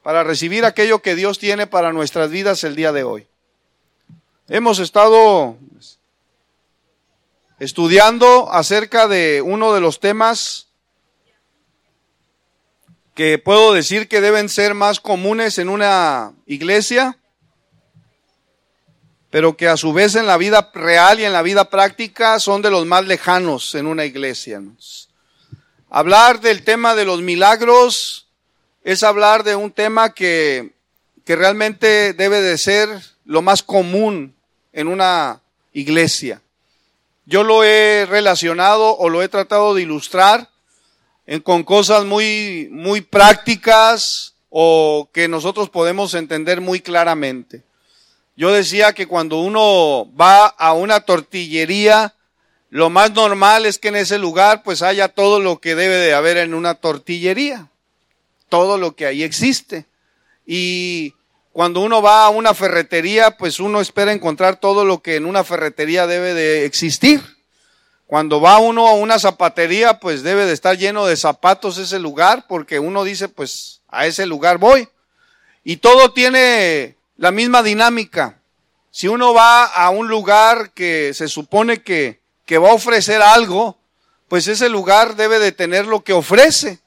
para recibir aquello que Dios tiene para nuestras vidas el día de hoy. Hemos estado estudiando acerca de uno de los temas que puedo decir que deben ser más comunes en una iglesia, pero que a su vez en la vida real y en la vida práctica son de los más lejanos en una iglesia. Hablar del tema de los milagros es hablar de un tema que realmente debe de ser lo más común en una iglesia. Yo lo he relacionado o lo he tratado de ilustrar con cosas muy prácticas o que nosotros podemos entender muy claramente. Yo decía que cuando uno va a una tortillería, lo más normal es que en ese lugar pues haya todo lo que debe de haber en una tortillería, todo lo que ahí existe. Y cuando uno va a una ferretería, pues uno espera encontrar todo lo que en una ferretería debe de existir. Cuando va uno a una zapatería, pues debe de estar lleno de zapatos ese lugar, porque uno dice, pues a ese lugar voy. Y todo tiene la misma dinámica. Si uno va a un lugar que se supone que va a ofrecer algo, pues ese lugar debe de tener lo que ofrece.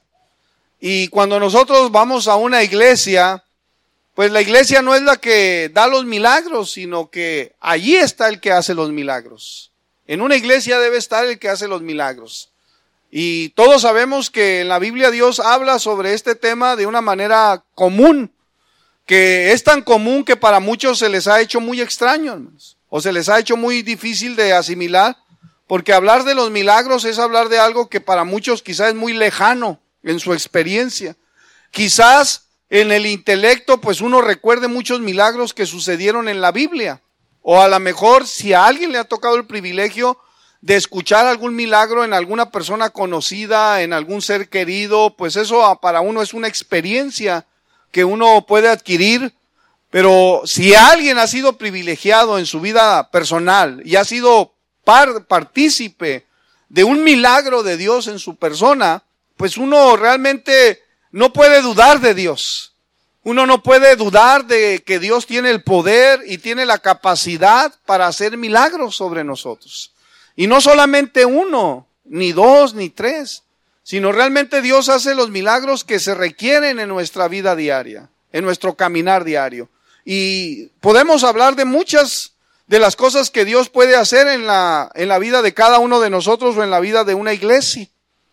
Y cuando nosotros vamos a una iglesia, pues la iglesia no es la que da los milagros, sino que allí está el que hace los milagros. En una iglesia debe estar el que hace los milagros. Y todos sabemos que en la Biblia Dios habla sobre este tema de una manera común, que es tan común que para muchos se les ha hecho muy extraño, hermanos, o se les ha hecho muy difícil de asimilar, porque hablar de los milagros es hablar de algo que para muchos quizás es muy lejano en su experiencia. Quizás en el intelecto pues uno recuerde muchos milagros que sucedieron en la Biblia. O a lo mejor si a alguien le ha tocado el privilegio de escuchar algún milagro en alguna persona conocida, en algún ser querido, pues eso para uno es una experiencia que uno puede adquirir. Pero si alguien ha sido privilegiado en su vida personal y ha sido partícipe de un milagro de Dios en su persona, pues uno realmente no puede dudar de Dios. Uno no puede dudar de que Dios tiene el poder y tiene la capacidad para hacer milagros sobre nosotros. Y no solamente uno, ni dos, ni tres, sino realmente Dios hace los milagros que se requieren en nuestra vida diaria, en nuestro caminar diario. Y podemos hablar de muchas de las cosas que Dios puede hacer en la vida de cada uno de nosotros o en la vida de una iglesia.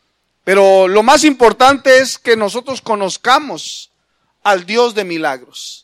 Pero lo más importante es que nosotros conozcamos al Dios de milagros.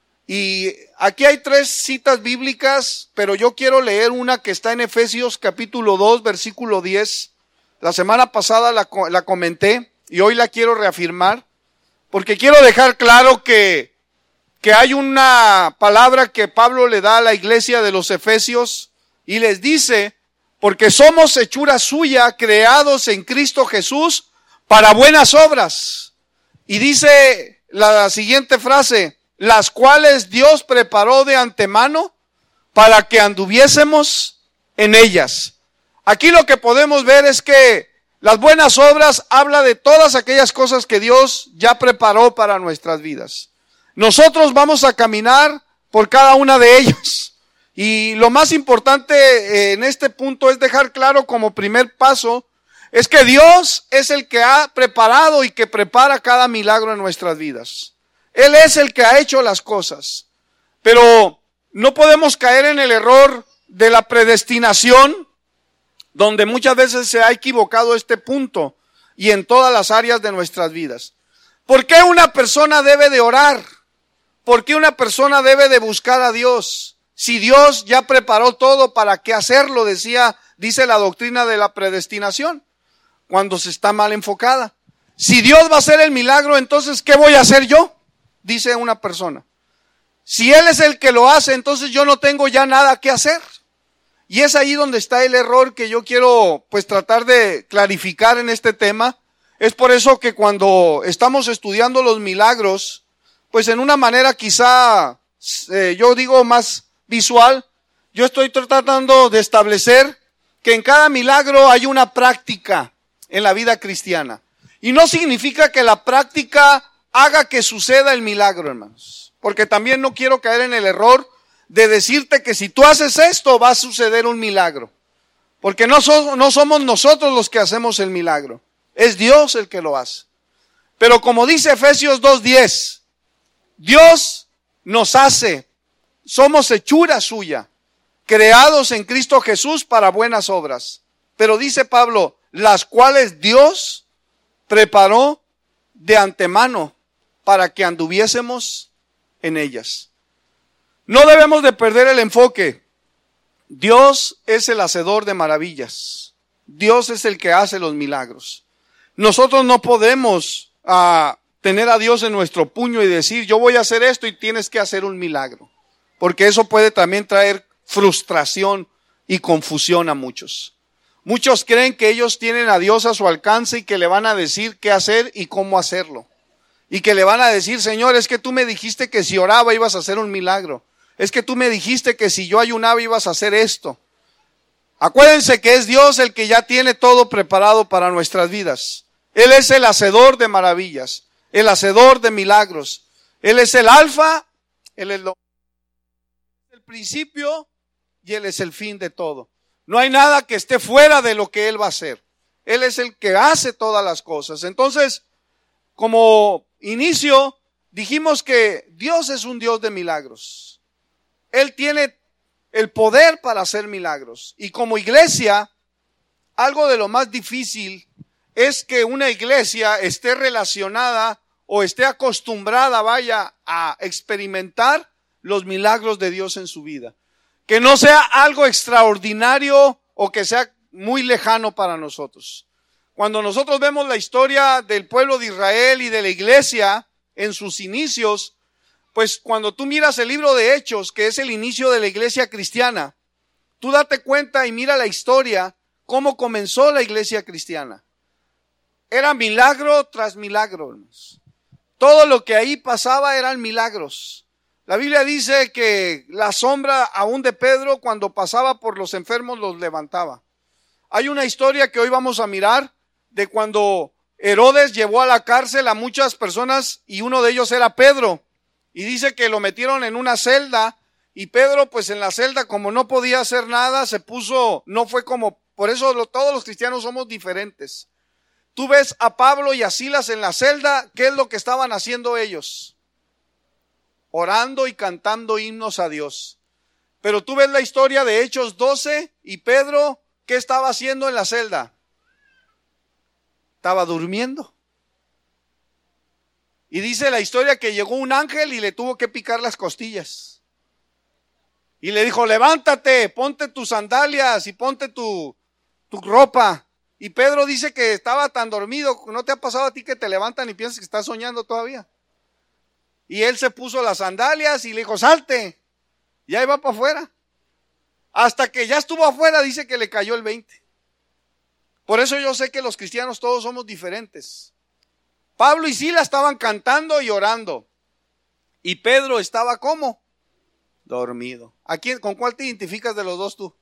Y aquí hay 3 citas bíblicas, pero yo quiero leer una que está en Efesios capítulo 2, versículo 10. La semana pasada la comenté y hoy la quiero reafirmar, porque quiero dejar claro que hay una palabra que Pablo le da a la iglesia de los Efesios y les dice, porque somos hechura suya, creados en Cristo Jesús para buenas obras. Y dice la siguiente frase, las cuales Dios preparó de antemano para que anduviésemos en ellas. Aquí lo que podemos ver es que las buenas obras habla de todas aquellas cosas que Dios ya preparó para nuestras vidas. Nosotros vamos a caminar por cada una de ellas. Y lo más importante en este punto es dejar claro como primer paso, es que Dios es el que ha preparado y que prepara cada milagro en nuestras vidas. Él es el que ha hecho las cosas. Pero no podemos caer en el error de la predestinación, donde muchas veces se ha equivocado este punto y en todas las áreas de nuestras vidas. ¿Por qué una persona debe de orar? ¿Por qué una persona debe de buscar a Dios? Si Dios ya preparó todo, ¿para qué hacerlo? Dice la doctrina de la predestinación, cuando se está mal enfocada. Si Dios va a hacer el milagro, entonces ¿qué voy a hacer yo? Dice una persona. Si Él es el que lo hace, entonces yo no tengo ya nada que hacer. Y es ahí donde está el error que yo quiero pues tratar de clarificar en este tema. Es por eso que cuando estamos estudiando los milagros, pues en una manera quizá, yo digo más visual, yo estoy tratando de establecer que en cada milagro hay una práctica en la vida cristiana. Y no significa que la práctica haga que suceda el milagro, hermanos. Porque también no quiero caer en el error de decirte que si tú haces esto va a suceder un milagro. Porque no somos nosotros los que hacemos el milagro. Es Dios el que lo hace. Pero como dice Efesios 2:10, Dios nos hace, somos hechura suya, creados en Cristo Jesús para buenas obras. Pero dice Pablo, las cuales Dios preparó de antemano para que anduviésemos en ellas. No debemos de perder el enfoque. Dios es el hacedor de maravillas. Dios es el que hace los milagros. Nosotros no podemos tener a Dios en nuestro puño y decir, yo voy a hacer esto y tienes que hacer un milagro. Porque eso puede también traer frustración y confusión a muchos. Muchos creen que ellos tienen a Dios a su alcance y que le van a decir qué hacer y cómo hacerlo. Y que le van a decir, Señor, es que tú me dijiste que si oraba ibas a hacer un milagro. Es que tú me dijiste que si yo ayunaba ibas a hacer esto. Acuérdense que es Dios el que ya tiene todo preparado para nuestras vidas. Él es el hacedor de maravillas, el hacedor de milagros. Él es el alfa, Él es el principio y Él es el fin de todo. No hay nada que esté fuera de lo que Él va a hacer. Él es el que hace todas las cosas. Entonces, como inicio, dijimos que Dios es un Dios de milagros. Él tiene el poder para hacer milagros. Y como iglesia, algo de lo más difícil es que una iglesia esté relacionada o esté acostumbrada, vaya, a experimentar los milagros de Dios en su vida. Que no sea algo extraordinario o que sea muy lejano para nosotros. Cuando nosotros vemos la historia del pueblo de Israel y de la iglesia en sus inicios, pues cuando tú miras el libro de Hechos, que es el inicio de la iglesia cristiana, tú date cuenta y mira la historia, cómo comenzó la iglesia cristiana. Era milagro tras milagro, hermanos. Todo lo que ahí pasaba eran milagros. La Biblia dice que la sombra aún de Pedro cuando pasaba por los enfermos los levantaba. Hay una historia que hoy vamos a mirar de cuando Herodes llevó a la cárcel a muchas personas y uno de ellos era Pedro. Y dice que lo metieron en una celda y Pedro pues en la celda como no podía hacer nada se puso, no fue como, por eso todos los cristianos somos diferentes. Tú ves a Pablo y a Silas en la celda, ¿qué es lo que estaban haciendo ellos? Orando y cantando himnos a Dios. Pero tú ves la historia de Hechos 12 y Pedro, ¿qué estaba haciendo en la celda? Estaba durmiendo. Y dice la historia que llegó un ángel y le tuvo que picar las costillas. Y le dijo, levántate, ponte tus sandalias y ponte tu ropa. Y Pedro dice que estaba tan dormido, ¿no te ha pasado a ti que te levantan y piensas que estás soñando todavía? Y él se puso las sandalias y le dijo, salte. Y ahí va para afuera. Hasta que ya estuvo afuera, dice que le cayó el 20. Por eso yo sé que los cristianos todos somos diferentes. Pablo y Silas estaban cantando y orando. Y Pedro estaba ¿cómo? Dormido. ¿A quién, con cuál te identificas de los dos tú?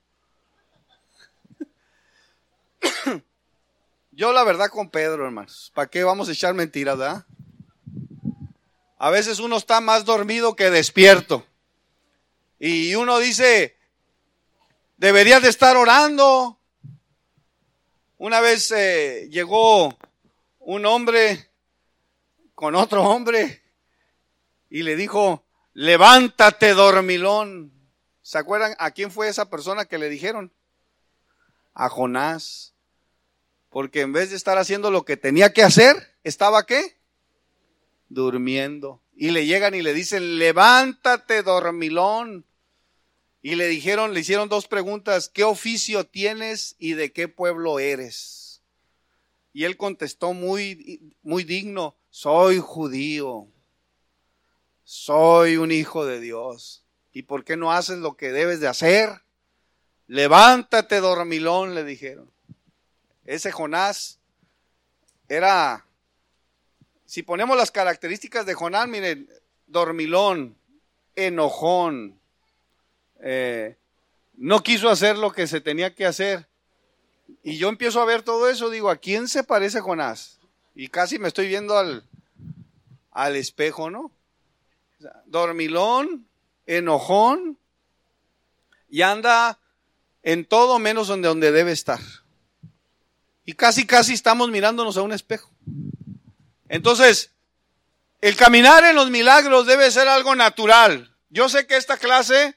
Yo la verdad con Pedro, hermanos. ¿Para qué vamos a echar mentiras, verdad? A veces uno está más dormido que despierto. Y uno dice, deberías de estar orando. Una vez llegó un hombre con otro hombre y le dijo, levántate dormilón. ¿Se acuerdan a quién fue esa persona que le dijeron? A Jonás. Porque en vez de estar haciendo lo que tenía que hacer, ¿estaba qué? Durmiendo. Y le llegan y le dicen, levántate dormilón. Y le hicieron dos preguntas, ¿qué oficio tienes y de qué pueblo eres? Y él contestó muy digno, soy judío, soy un hijo de Dios. ¿Y por qué no haces lo que debes de hacer? Levántate dormilón, le dijeron. Ese Jonás era, si ponemos las características de Jonás, miren, dormilón, enojón, no quiso hacer lo que se tenía que hacer. Y yo empiezo a ver todo eso, digo, ¿a quién se parece Jonás? Y casi me estoy viendo al espejo, ¿no? O sea, dormilón, enojón, y anda en todo menos donde debe estar. Y casi estamos mirándonos a un espejo. Entonces, el caminar en los milagros debe ser algo natural. Yo sé que esta clase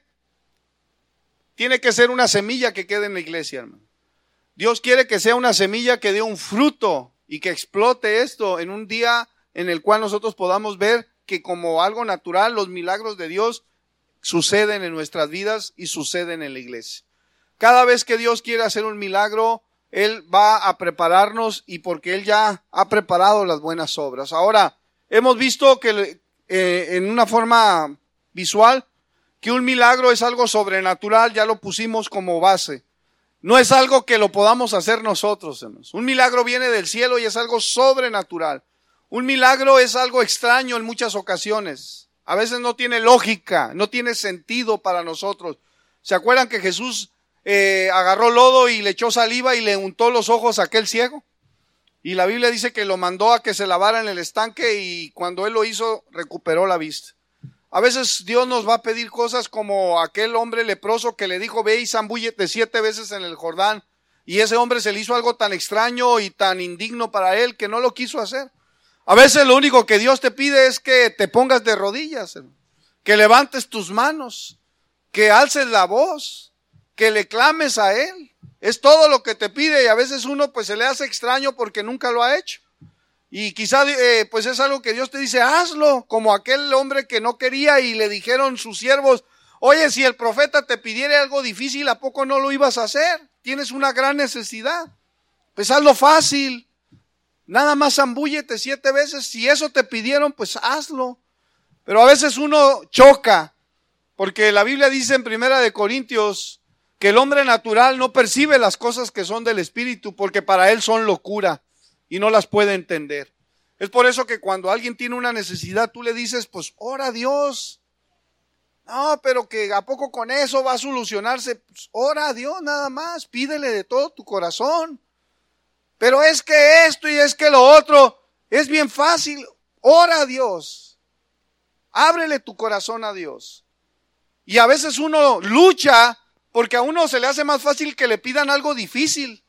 tiene que ser una semilla que quede en la iglesia, hermano. Dios quiere que sea una semilla que dé un fruto y que explote esto en un día en el cual nosotros podamos ver que como algo natural los milagros de Dios suceden en nuestras vidas y suceden en la iglesia. Cada vez que Dios quiere hacer un milagro, Él va a prepararnos y porque Él ya ha preparado las buenas obras. Ahora, hemos visto que en una forma visual que un milagro es algo sobrenatural, ya lo pusimos como base. No es algo que lo podamos hacer nosotros, hermanos. Un milagro viene del cielo y es algo sobrenatural. Un milagro es algo extraño en muchas ocasiones. A veces no tiene lógica, no tiene sentido para nosotros. ¿Se acuerdan que Jesús agarró lodo y le echó saliva y le untó los ojos a aquel ciego? Y la Biblia dice que lo mandó a que se lavara en el estanque y cuando él lo hizo recuperó la vista. A veces Dios nos va a pedir cosas como aquel hombre leproso que le dijo, ve y zambúllete 7 veces en el Jordán. Y ese hombre se le hizo algo tan extraño y tan indigno para él que no lo quiso hacer. A veces lo único que Dios te pide es que te pongas de rodillas, que levantes tus manos, que alces la voz, que le clames a Él. Es todo lo que te pide y a veces uno pues se le hace extraño porque nunca lo ha hecho. Y quizá pues es algo que Dios te dice, hazlo, como aquel hombre que no quería y le dijeron sus siervos, oye, si el profeta te pidiera algo difícil, ¿a poco no lo ibas a hacer? Tienes una gran necesidad. Pues hazlo fácil. Nada más zambúllete 7 veces. Si eso te pidieron, pues hazlo. Pero a veces uno choca, porque la Biblia dice en 1 Corintios que el hombre natural no percibe las cosas que son del Espíritu, porque para él son locura y no las puede entender. Es por eso que cuando alguien tiene una necesidad, tú le dices, pues ora a Dios. No, pero que ¿a poco con eso va a solucionarse? Pues ora a Dios nada más, pídele de todo tu corazón. Pero es que esto y es que lo otro, es bien fácil. Ora a Dios. Ábrele tu corazón a Dios. Y a veces uno lucha porque a uno se le hace más fácil que le pidan algo difícil.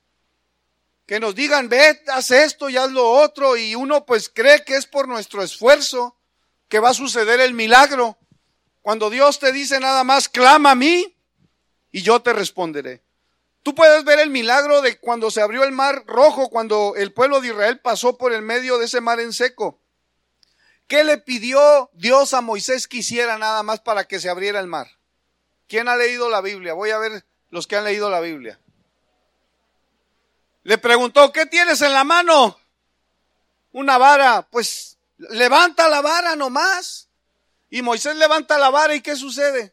Que nos digan, ve, haz esto y haz lo otro. Y uno pues cree que es por nuestro esfuerzo que va a suceder el milagro. Cuando Dios te dice nada más, clama a mí y yo te responderé. Tú puedes ver el milagro de cuando se abrió el mar rojo, cuando el pueblo de Israel pasó por el medio de ese mar en seco. ¿Qué le pidió Dios a Moisés que hiciera nada más para que se abriera el mar? ¿Quién ha leído la Biblia? Voy a ver los que han leído la Biblia. Le preguntó, ¿qué tienes en la mano? Una vara. Pues levanta la vara nomás. Y Moisés levanta la vara y ¿qué sucede?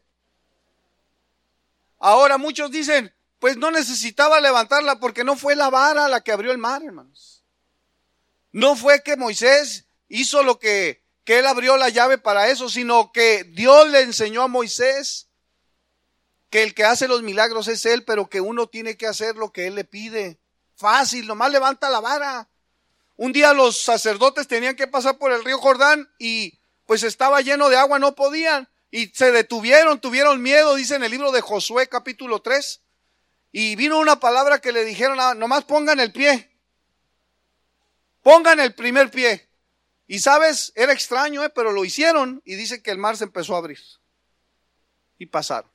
Ahora muchos dicen, pues no necesitaba levantarla porque no fue la vara la que abrió el mar, hermanos. No fue que Moisés hizo lo que él abrió la llave para eso, sino que Dios le enseñó a Moisés que el que hace los milagros es Él, pero que uno tiene que hacer lo que Él le pide. Fácil, nomás levanta la vara. Un día los sacerdotes tenían que pasar por el río Jordán y pues estaba lleno de agua, no podían. Y se detuvieron, tuvieron miedo, dice en el libro de Josué capítulo 3. Y vino una palabra que le dijeron, nomás pongan el pie. Pongan el primer pie. Y sabes, era extraño, pero lo hicieron y dice que el mar se empezó a abrir. Y pasaron.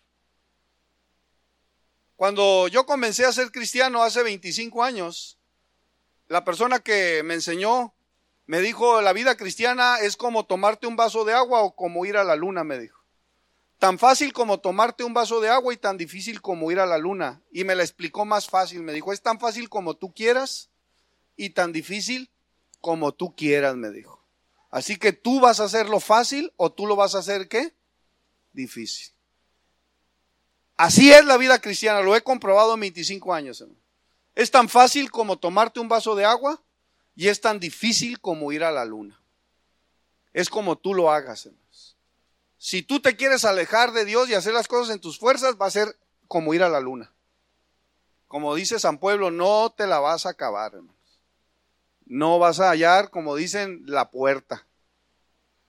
Cuando yo comencé a ser cristiano hace 25 años, la persona que me enseñó me dijo, la vida cristiana es como tomarte un vaso de agua o como ir a la luna, me dijo. Tan fácil como tomarte un vaso de agua y tan difícil como ir a la luna. Y me la explicó más fácil. Me dijo, es tan fácil como tú quieras y tan difícil como tú quieras, me dijo. Así que tú vas a hacerlo fácil o tú lo vas a hacer, ¿qué? Difícil. Así es la vida cristiana, lo he comprobado en 25 años. Hermano. Es tan fácil como tomarte un vaso de agua y es tan difícil como ir a la luna. Es como tú lo hagas, hermano. Si tú te quieres alejar de Dios y hacer las cosas en tus fuerzas, va a ser como ir a la luna. Como dice San Pueblo, no te la vas a acabar, hermanos. No vas a hallar, como dicen, la puerta.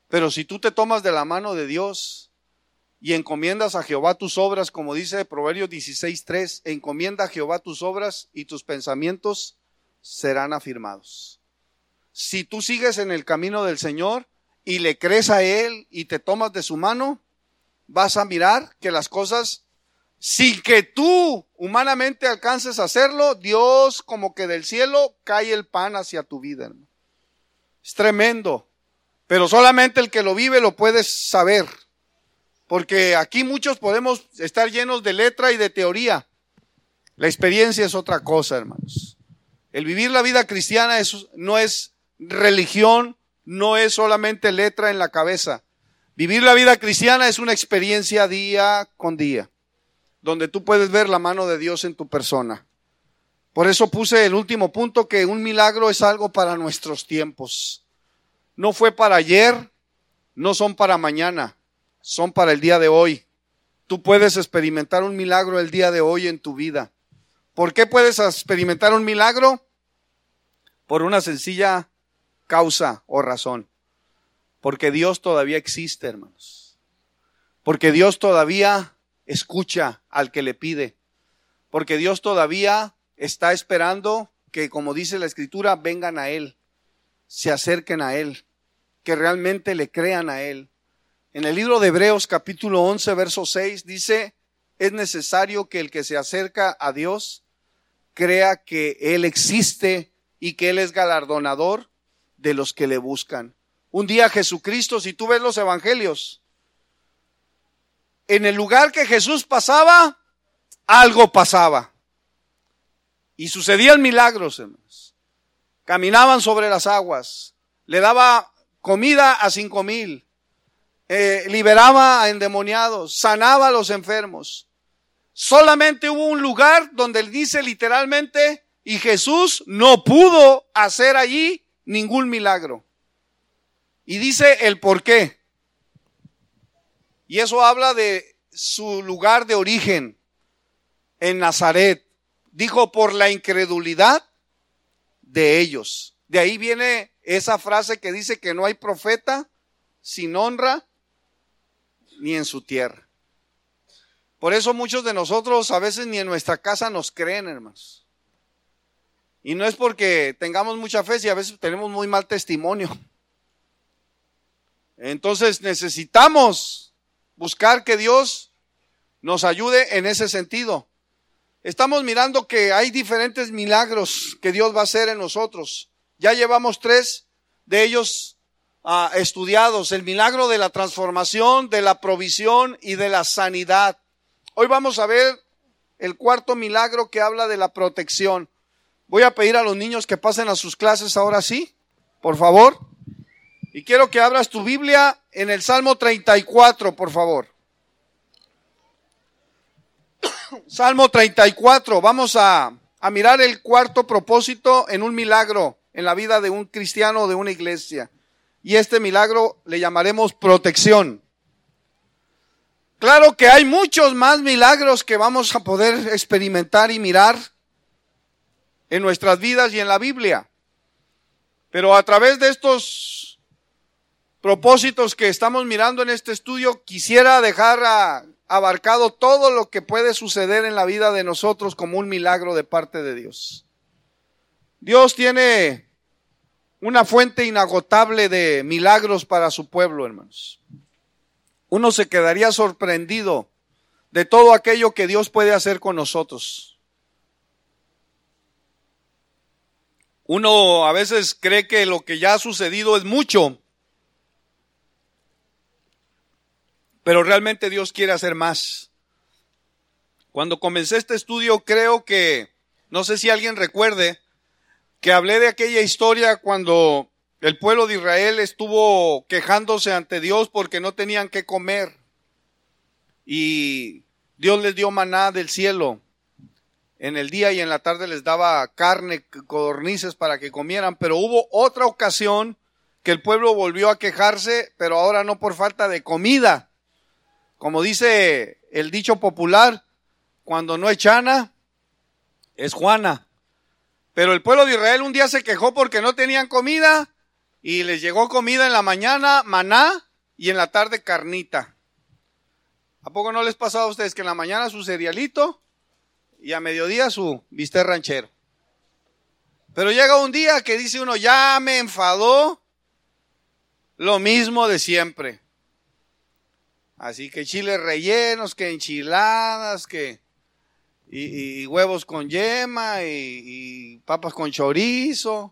Pero si tú te tomas de la mano de Dios y encomiendas a Jehová tus obras, como dice Proverbios 16:3, encomienda a Jehová tus obras y tus pensamientos serán afirmados. Si tú sigues en el camino del Señor y le crees a Él y te tomas de su mano, vas a mirar que las cosas, sin que tú humanamente alcances a hacerlo, Dios como que del cielo cae el pan hacia tu vida, hermano. Es tremendo, pero solamente el que lo vive lo puede saber, porque aquí muchos podemos estar llenos de letra y de teoría. La experiencia es otra cosa, hermanos. El vivir la vida cristiana no es religión, no es solamente letra en la cabeza. Vivir la vida cristiana es una experiencia día con día, donde tú puedes ver la mano de Dios en tu persona. Por eso puse el último punto, que un milagro es algo para nuestros tiempos. No fue para ayer, no son para mañana, son para el día de hoy. Tú puedes experimentar un milagro el día de hoy en tu vida. ¿Por qué puedes experimentar un milagro? Por una sencilla causa o razón. Porque Dios todavía existe, hermanos. Porque Dios todavía escucha al que le pide. Porque Dios todavía está esperando que, como dice la Escritura, vengan a Él, se acerquen a Él, que realmente le crean a Él. En el libro de Hebreos capítulo 11, verso 6 dice, es necesario que el que se acerca a Dios crea que Él existe y que Él es galardonador de los que le buscan. Un día Jesucristo, si tú ves los evangelios, en el lugar que Jesús pasaba, algo pasaba. Y sucedían milagros, hermanos. Caminaban sobre las aguas, le daba comida a 5,000, liberaba a endemoniados, sanaba a los enfermos. Solamente hubo un lugar donde él dice literalmente, y Jesús no pudo hacer allí ningún milagro. Y dice el por qué. Y eso habla de su lugar de origen, en Nazaret. Dijo, por la incredulidad de ellos. De ahí viene esa frase que dice que no hay profeta sin honra ni en su tierra. Por eso muchos de nosotros a veces ni en nuestra casa nos creen, hermanos. Y no es porque tengamos mucha fe, si a veces tenemos muy mal testimonio. Entonces necesitamos buscar que Dios nos ayude en ese sentido. Estamos mirando que hay diferentes milagros que Dios va a hacer en nosotros. Ya llevamos 3 de ellos estudiados. El milagro de la transformación, de la provisión y de la sanidad. Hoy vamos a ver el 4º milagro, que habla de la protección. Voy a pedir a los niños que pasen a sus clases ahora sí, por favor. Y quiero que abras tu Biblia en el Salmo 34, por favor. Salmo 34, vamos a mirar el 4º propósito en un milagro en la vida de un cristiano o de una iglesia. Y este milagro le llamaremos protección. Claro que hay muchos más milagros que vamos a poder experimentar y mirar en nuestras vidas y en la Biblia. Pero a través de estos propósitos que estamos mirando en este estudio, quisiera dejar abarcado todo lo que puede suceder en la vida de nosotros como un milagro de parte de Dios. Dios tiene una fuente inagotable de milagros para su pueblo, hermanos. Uno se quedaría sorprendido de todo aquello que Dios puede hacer con nosotros. Uno a veces cree que lo que ya ha sucedido es mucho, pero realmente Dios quiere hacer más. Cuando comencé este estudio, creo que, no sé si alguien recuerde, que hablé de aquella historia cuando el pueblo de Israel estuvo quejándose ante Dios porque no tenían qué comer. Y Dios les dio maná del cielo. En el día y en la tarde les daba carne, codornices para que comieran. Pero hubo otra ocasión que el pueblo volvió a quejarse, pero ahora no por falta de comida. Como dice el dicho popular, cuando no es Chana, es Juana. Pero el pueblo de Israel un día se quejó porque no tenían comida y les llegó comida en la mañana, maná, y en la tarde carnita. ¿A poco no les pasaba a ustedes que en la mañana su cerealito y a mediodía su bistec ranchero? Pero llega un día que dice uno, ya me enfadó lo mismo de siempre. Así que chiles rellenos, que enchiladas, que y huevos con yema y papas con chorizo.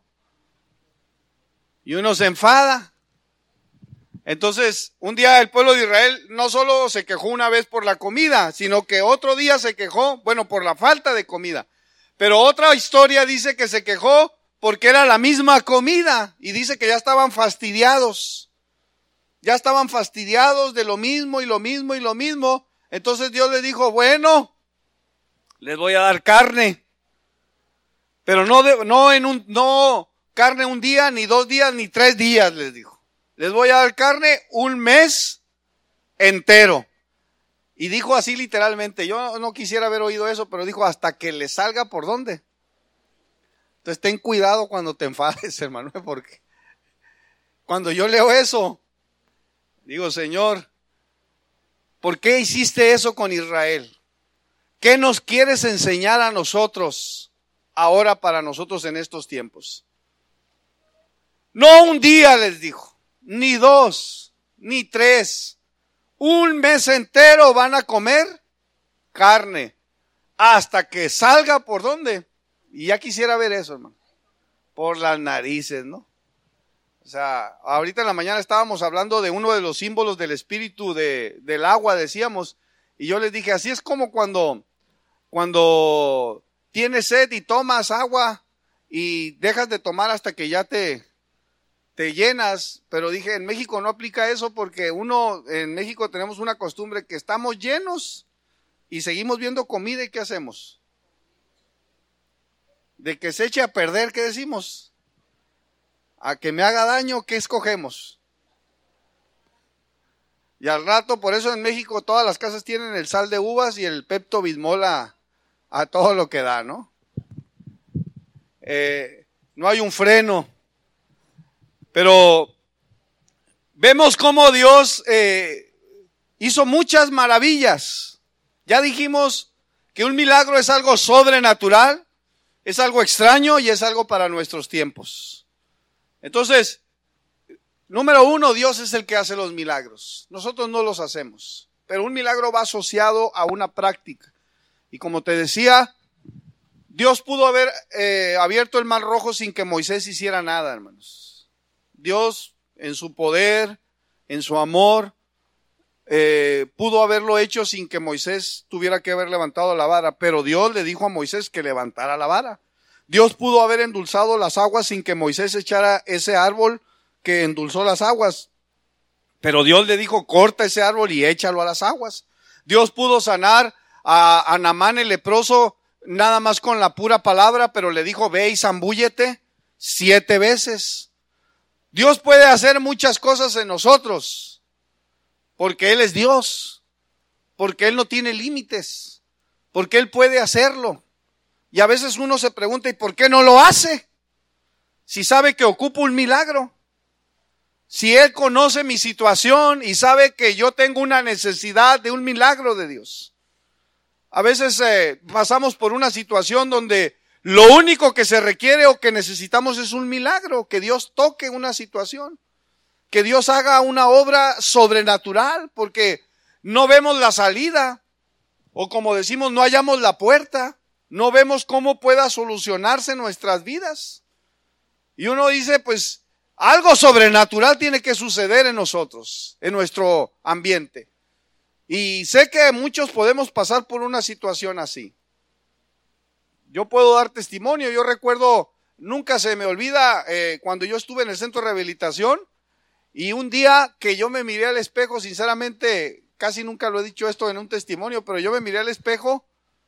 Y uno se enfada. Entonces, un día el pueblo de Israel no solo se quejó una vez por la comida, sino que otro día se quejó, bueno, por la falta de comida. Pero otra historia dice que se quejó porque era la misma comida y dice que ya estaban fastidiados. Ya estaban fastidiados de lo mismo y lo mismo y lo mismo. Entonces Dios les dijo, bueno, les voy a dar carne. Pero no carne un día, ni 2 días, ni 3 días, les dijo. Les voy a dar carne un mes entero. Y dijo así literalmente, yo no quisiera haber oído eso, pero dijo hasta que le salga por dónde. Entonces ten cuidado cuando te enfades, hermano, porque cuando yo leo eso, digo, Señor, ¿por qué hiciste eso con Israel? ¿Qué nos quieres enseñar a nosotros ahora para nosotros en estos tiempos? No un día, les dijo, ni 2, ni 3. Un mes entero van a comer carne hasta que salga por dónde. Y ya quisiera ver eso, hermano. Por las narices, ¿no? O sea, ahorita en la mañana estábamos hablando de uno de los símbolos del espíritu del agua, decíamos. Y yo les dije, así es como cuando tienes sed y tomas agua y dejas de tomar hasta que ya te llenas. Pero dije, en México no aplica eso porque en México tenemos una costumbre que estamos llenos y seguimos viendo comida y ¿qué hacemos? De que se eche a perder, ¿qué decimos? A que me haga daño, ¿qué escogemos? Y al rato, por eso en México todas las casas tienen el sal de uvas y el Pepto Bismol a todo lo que da, ¿no? No hay un freno. Pero vemos cómo Dios hizo muchas maravillas. Ya dijimos que un milagro es algo sobrenatural, es algo extraño y es algo para nuestros tiempos. Entonces, número 1, Dios es el que hace los milagros. Nosotros no los hacemos. Pero un milagro va asociado a una práctica. Y como te decía, Dios pudo haber abierto el mar rojo sin que Moisés hiciera nada, hermanos. Dios, en su poder, en su amor, pudo haberlo hecho sin que Moisés tuviera que haber levantado la vara. Pero Dios le dijo a Moisés que levantara la vara. Dios pudo haber endulzado las aguas sin que Moisés echara ese árbol que endulzó las aguas. Pero Dios le dijo, corta ese árbol y échalo a las aguas. Dios pudo sanar a Naamán el leproso nada más con la pura palabra, pero le dijo, ve y zambúllete 7 veces. Dios puede hacer muchas cosas en nosotros, porque Él es Dios, porque Él no tiene límites, porque Él puede hacerlo. Y a veces uno se pregunta, ¿y por qué no lo hace? Si sabe que ocupo un milagro. Si Él conoce mi situación y sabe que yo tengo una necesidad de un milagro de Dios. A veces pasamos por una situación donde lo único que se requiere o que necesitamos es un milagro, que Dios toque una situación, que Dios haga una obra sobrenatural, porque no vemos la salida, o como decimos, no hallamos la puerta, no vemos cómo pueda solucionarse nuestras vidas. Y uno dice, pues, algo sobrenatural tiene que suceder en nosotros, en nuestro ambiente. Y sé que muchos podemos pasar por una situación así. Yo puedo dar testimonio. Yo recuerdo, nunca se me olvida, cuando yo estuve en el centro de rehabilitación y un día que yo me miré al espejo, sinceramente, casi nunca lo he dicho esto en un testimonio, pero yo me miré al espejo,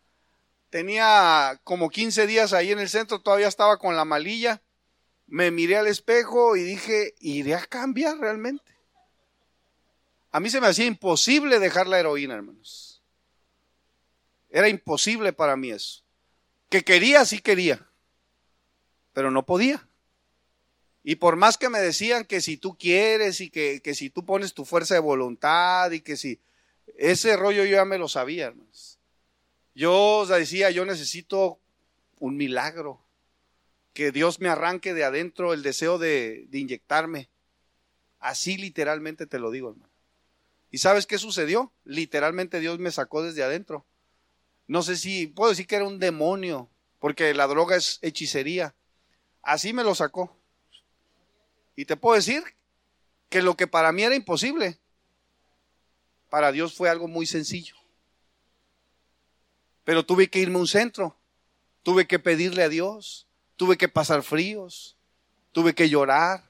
tenía como 15 días ahí en el centro, todavía estaba con la malilla, me miré al espejo y dije, ¿iré a cambiar realmente? A mí se me hacía imposible dejar la heroína, hermanos. Era imposible para mí eso. Que quería, sí quería, pero no podía. Y por más que me decían que si tú quieres y que si tú pones tu fuerza de voluntad y que si, ese rollo yo ya me lo sabía, hermanos. Yo decía, yo necesito un milagro, que Dios me arranque de adentro el deseo de inyectarme. Así literalmente te lo digo, hermano. ¿Y sabes qué sucedió? Literalmente Dios me sacó desde adentro. No sé si puedo decir que era un demonio, porque la droga es hechicería. Así me lo sacó. Y te puedo decir que lo que para mí era imposible, para Dios fue algo muy sencillo. Pero tuve que irme a un centro, tuve que pedirle a Dios, tuve que pasar fríos, tuve que llorar.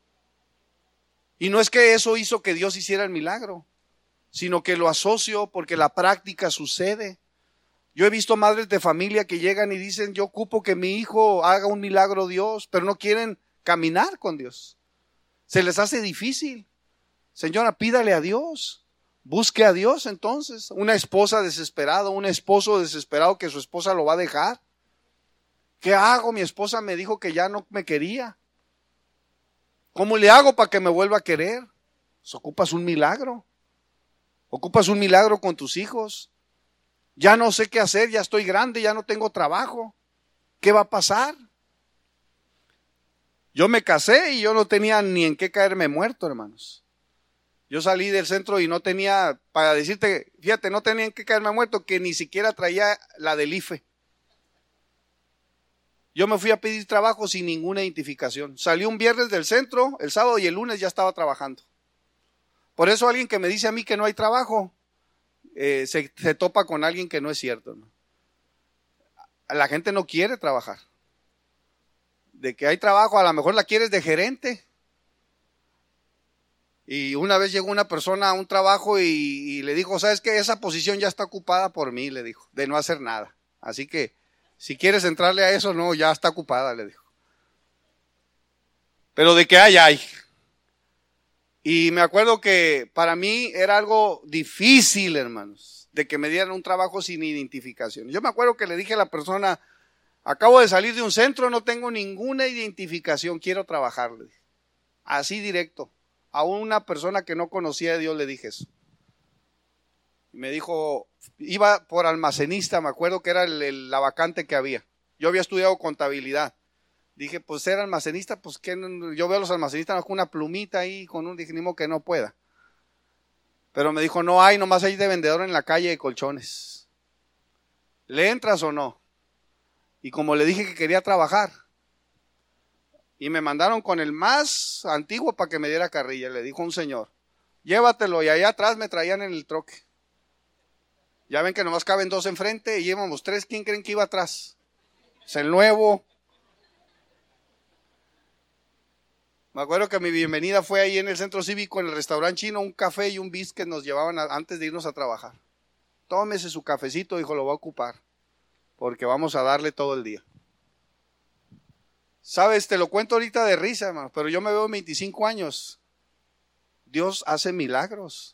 Y no es que eso hizo que Dios hiciera el milagro, sino que lo asocio porque la práctica sucede. Yo he visto madres de familia que llegan y dicen, yo ocupo que mi hijo haga un milagro Dios, pero no quieren caminar con Dios. Se les hace difícil. Señora, pídale a Dios. Busque a Dios entonces. Una esposa desesperada, un esposo desesperado que su esposa lo va a dejar. ¿Qué hago? Mi esposa me dijo que ya no me quería. ¿Cómo le hago para que me vuelva a querer? Pues ocupas un milagro. Ocupas un milagro con tus hijos. Ya no sé qué hacer, ya estoy grande, ya no tengo trabajo. ¿Qué va a pasar? Yo me casé y yo no tenía ni en qué caerme muerto, hermanos. Yo salí del centro y no tenía, para decirte, fíjate, no tenía en qué caerme muerto, que ni siquiera traía la del IFE. Yo me fui a pedir trabajo sin ninguna identificación. Salí un viernes del centro, el sábado y el lunes ya estaba trabajando. Por eso alguien que me dice a mí que no hay trabajo, se topa con alguien que no es cierto, ¿no? La gente no quiere trabajar. De que hay trabajo, a lo mejor la quieres de gerente. Y una vez llegó una persona a un trabajo y le dijo, ¿sabes qué? Esa posición ya está ocupada por mí, le dijo, de no hacer nada. Así que si quieres entrarle a eso, no, ya está ocupada, le dijo. Pero de que hay. Y me acuerdo que para mí era algo difícil, hermanos, de que me dieran un trabajo sin identificación. Yo me acuerdo que le dije a la persona, acabo de salir de un centro, no tengo ninguna identificación, quiero trabajar. Así directo. A una persona que no conocía a Dios le dije eso. Y me dijo, iba por almacenista, me acuerdo que era la vacante que había. Yo había estudiado contabilidad. Dije, pues ser almacenista, pues que yo veo a los almacenistas con una plumita ahí, con un dije, ni modo que no pueda. Pero me dijo, no hay, nomás hay de vendedor en la calle de colchones. ¿Le entras o no? Y como le dije que quería trabajar, y me mandaron con el más antiguo para que me diera carrilla, le dijo un señor, llévatelo, y allá atrás me traían en el troque. Ya ven que nomás caben dos enfrente y íbamos tres, ¿quién creen que iba atrás? Es el nuevo. Me acuerdo que mi bienvenida fue ahí en el centro cívico, en el restaurante chino, un café y un biscuit nos llevaban antes de irnos a trabajar. Tómese su cafecito, dijo, lo va a ocupar, porque vamos a darle todo el día. Sabes, te lo cuento ahorita de risa, hermano, pero yo me veo en 25 años. Dios hace milagros.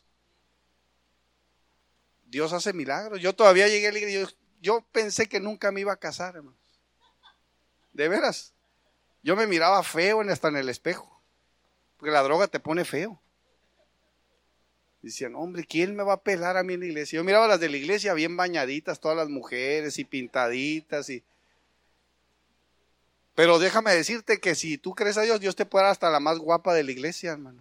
Dios hace milagros. Yo todavía llegué a la iglesia, yo pensé que nunca me iba a casar, hermano. De veras. Yo me miraba feo hasta en el espejo. Porque la droga te pone feo. Decían, hombre, ¿quién me va a pelar a mí en la iglesia? Yo miraba a las de la iglesia bien bañaditas, todas las mujeres y pintaditas. Pero déjame decirte que si tú crees a Dios, Dios te puede dar hasta la más guapa de la iglesia, hermano.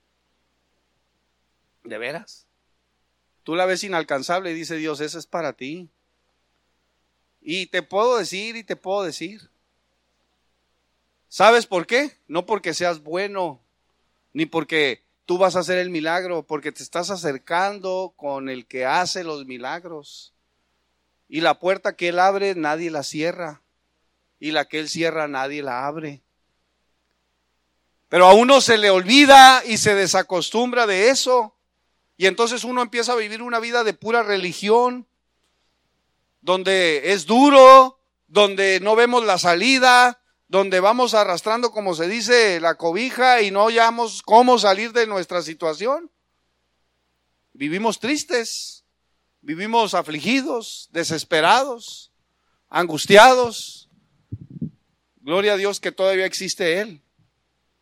¿De veras? Tú la ves inalcanzable y dice Dios, esa es para ti. Y te puedo decir. ¿Sabes por qué? No porque seas bueno, ni porque tú vas a hacer el milagro, porque te estás acercando con el que hace los milagros. Y la puerta que Él abre, nadie la cierra. Y la que Él cierra, nadie la abre. Pero a uno se le olvida y se desacostumbra de eso. Y entonces uno empieza a vivir una vida de pura religión, donde es duro, donde no vemos la salida, donde vamos arrastrando, como se dice, la cobija y no hallamos cómo salir de nuestra situación. Vivimos tristes, vivimos afligidos, desesperados, angustiados. Gloria a Dios que todavía existe Él.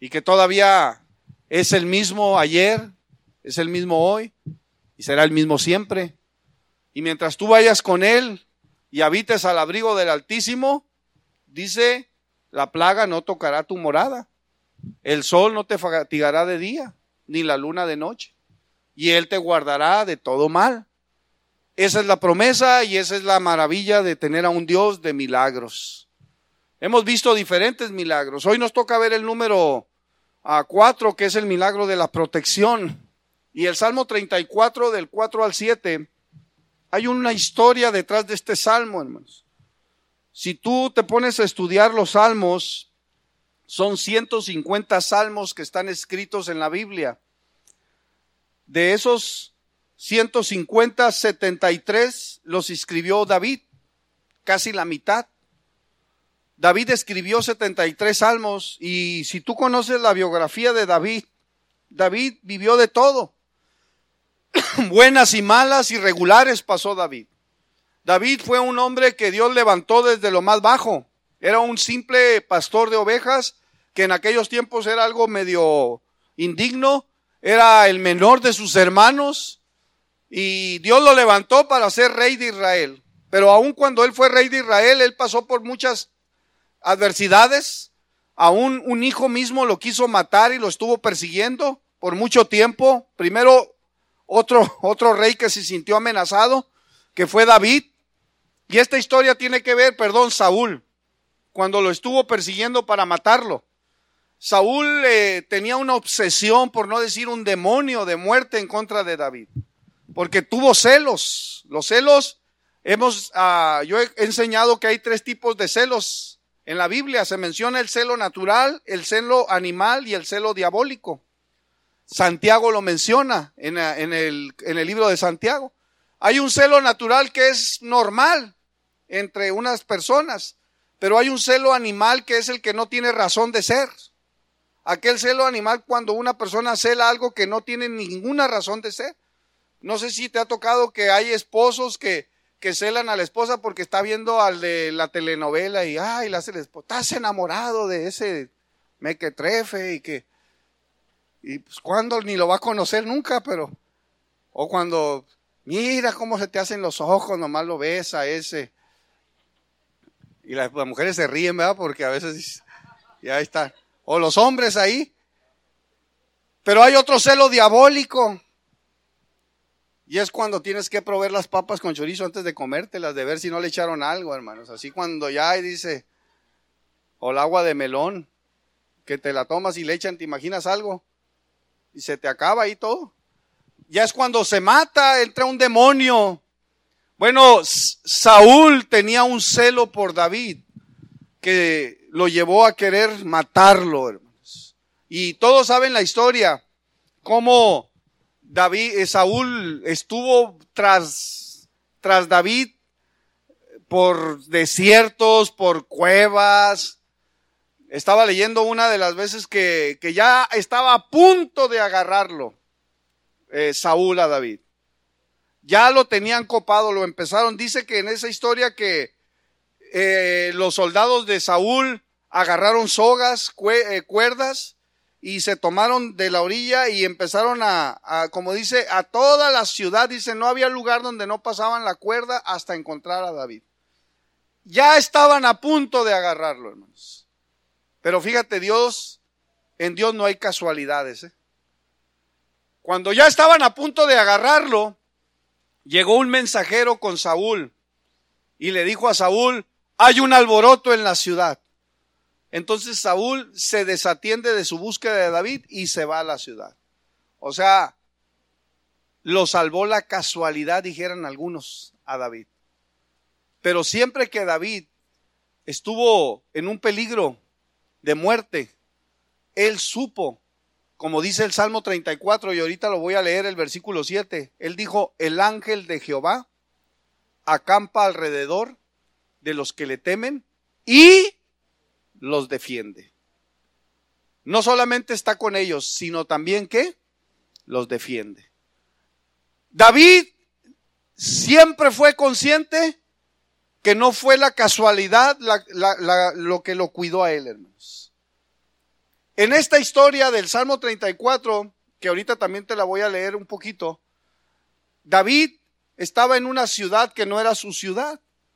y que todavía es el mismo ayer, es el mismo hoy y será el mismo siempre. Y mientras tú vayas con Él y habites al abrigo del Altísimo, dice, la plaga no tocará tu morada, el sol no te fatigará de día, ni la luna de noche, y Él te guardará de todo mal. Esa es la promesa y esa es la maravilla de tener a un Dios de milagros. Hemos visto diferentes milagros. Hoy nos toca ver el número 4, que es el milagro de la protección. Y el Salmo 34, del 4 al 7, hay una historia detrás de este salmo, hermanos. Si tú te pones a estudiar los salmos, son 150 salmos que están escritos en la Biblia. De esos 150, 73 los escribió David, casi la mitad. David escribió 73 salmos y si tú conoces la biografía de David, David vivió de todo. Buenas y malas y regulares pasó David. David fue un hombre que Dios levantó desde lo más bajo. Era un simple pastor de ovejas que en aquellos tiempos era algo medio indigno. Era el menor de sus hermanos y Dios lo levantó para ser rey de Israel. Pero aun cuando él fue rey de Israel, él pasó por muchas adversidades. Aún un hijo mismo lo quiso matar y lo estuvo persiguiendo por mucho tiempo. Primero otro rey que se sintió amenazado, que fue David. Y esta historia tiene que ver, Saúl, cuando lo estuvo persiguiendo para matarlo. Saúl tenía una obsesión, por no decir un demonio de muerte en contra de David, porque tuvo celos. Los celos, yo he enseñado que hay 3 tipos de celos en la Biblia. Se menciona el celo natural, el celo animal y el celo diabólico. Santiago lo menciona en el libro de Santiago. Hay un celo natural que es normal entre unas personas, pero hay un celo animal que es el que no tiene razón de ser. Aquel celo animal cuando una persona cela algo que no tiene ninguna razón de ser. No sé si te ha tocado que hay esposos que celan a la esposa porque está viendo al de la telenovela y le hace el esposo, estás enamorado de ese mequetrefe y pues cuando ni lo va a conocer nunca, pero o cuando mira cómo se te hacen los ojos, nomás lo ves a ese. Y las mujeres se ríen, ¿verdad? Porque a veces ya está. O los hombres ahí. Pero hay otro celo diabólico. Y es cuando tienes que probar las papas con chorizo antes de comértelas, de ver si no le echaron algo, hermanos. Así cuando ya dice, o el agua de melón, que te la tomas y le echan, ¿te imaginas algo? Y se te acaba ahí todo. Ya es cuando se mata, entra un demonio. Bueno, Saúl tenía un celo por David que lo llevó a querer matarlo, hermanos. Y todos saben la historia, cómo Saúl estuvo tras David por desiertos, por cuevas. Estaba leyendo una de las veces que ya estaba a punto de agarrarlo, Saúl a David. Ya lo tenían copado, lo empezaron. Dice que en esa historia que los soldados de Saúl agarraron sogas, cuerdas, y se tomaron de la orilla y empezaron como dice, a toda la ciudad. Dice, no había lugar donde no pasaban la cuerda hasta encontrar a David. Ya estaban a punto de agarrarlo, hermanos. Pero fíjate, en Dios no hay casualidades. Cuando ya estaban a punto de agarrarlo, llegó un mensajero con Saúl y le dijo a Saúl, hay un alboroto en la ciudad. Entonces Saúl se desatiende de su búsqueda de David y se va a la ciudad. O sea, lo salvó la casualidad, dijeran algunos, a David. Pero siempre que David estuvo en un peligro de muerte, él supo, como dice el Salmo 34, y ahorita lo voy a leer el versículo 7, él dijo, el ángel de Jehová acampa alrededor de los que le temen y los defiende. No solamente está con ellos, sino también ¿qué? Los defiende. David siempre fue consciente que no fue la casualidad lo que lo cuidó a él, hermanos. En esta historia del Salmo 34, que ahorita también te la voy a leer un poquito, David estaba en una ciudad que no era su ciudad.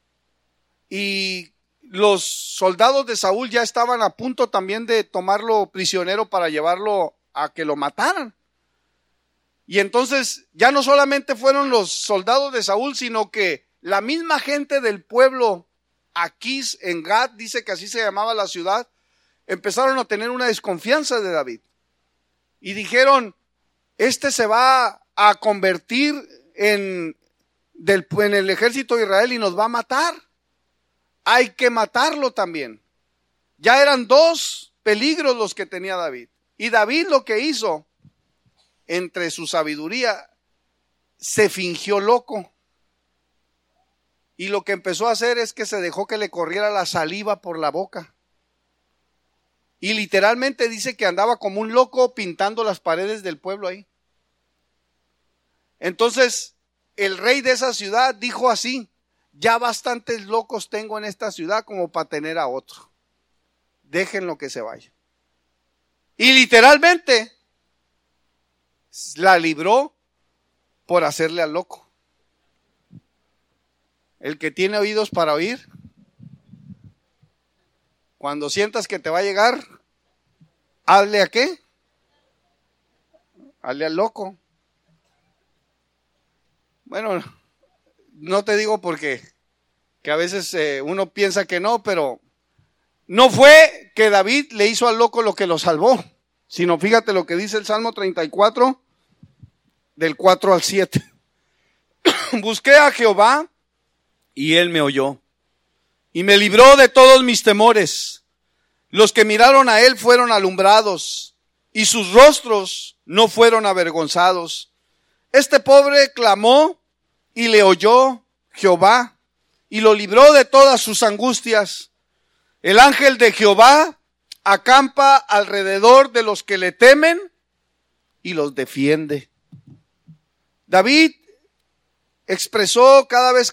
Y los soldados de Saúl ya estaban a punto también de tomarlo prisionero para llevarlo a que lo mataran. Y entonces ya no solamente fueron los soldados de Saúl, sino que la misma gente del pueblo, Aquís en Gat, dice que así se llamaba la ciudad, empezaron a tener una desconfianza de David. Y dijeron, este se va a convertir en el ejército de Israel y nos va a matar. Hay que matarlo también. Ya eran dos peligros los que tenía David. Y David lo que hizo, entre su sabiduría, se fingió loco. Y lo que empezó a hacer es que se dejó que le corriera la saliva por la boca. Y literalmente dice que andaba como un loco pintando las paredes del pueblo ahí. Entonces, el rey de esa ciudad dijo así: ya bastantes locos tengo en esta ciudad como para tener a otro. Déjenlo que se vaya. Y literalmente la libró por hacerle al loco. El que tiene oídos para oír, cuando sientas que te va a llegar, hazle a qué? Hazle al loco. Bueno, no te digo porque que a veces uno piensa que no, pero no fue que David le hizo al loco lo que lo salvó, sino fíjate lo que dice el Salmo 34, del 4 al 7. Busqué a Jehová y él me oyó y me libró de todos mis temores. Los que miraron a él fueron alumbrados y sus rostros no fueron avergonzados. Este pobre clamó y le oyó Jehová y lo libró de todas sus angustias. El ángel de Jehová acampa alrededor de los que le temen y los defiende. David expresaba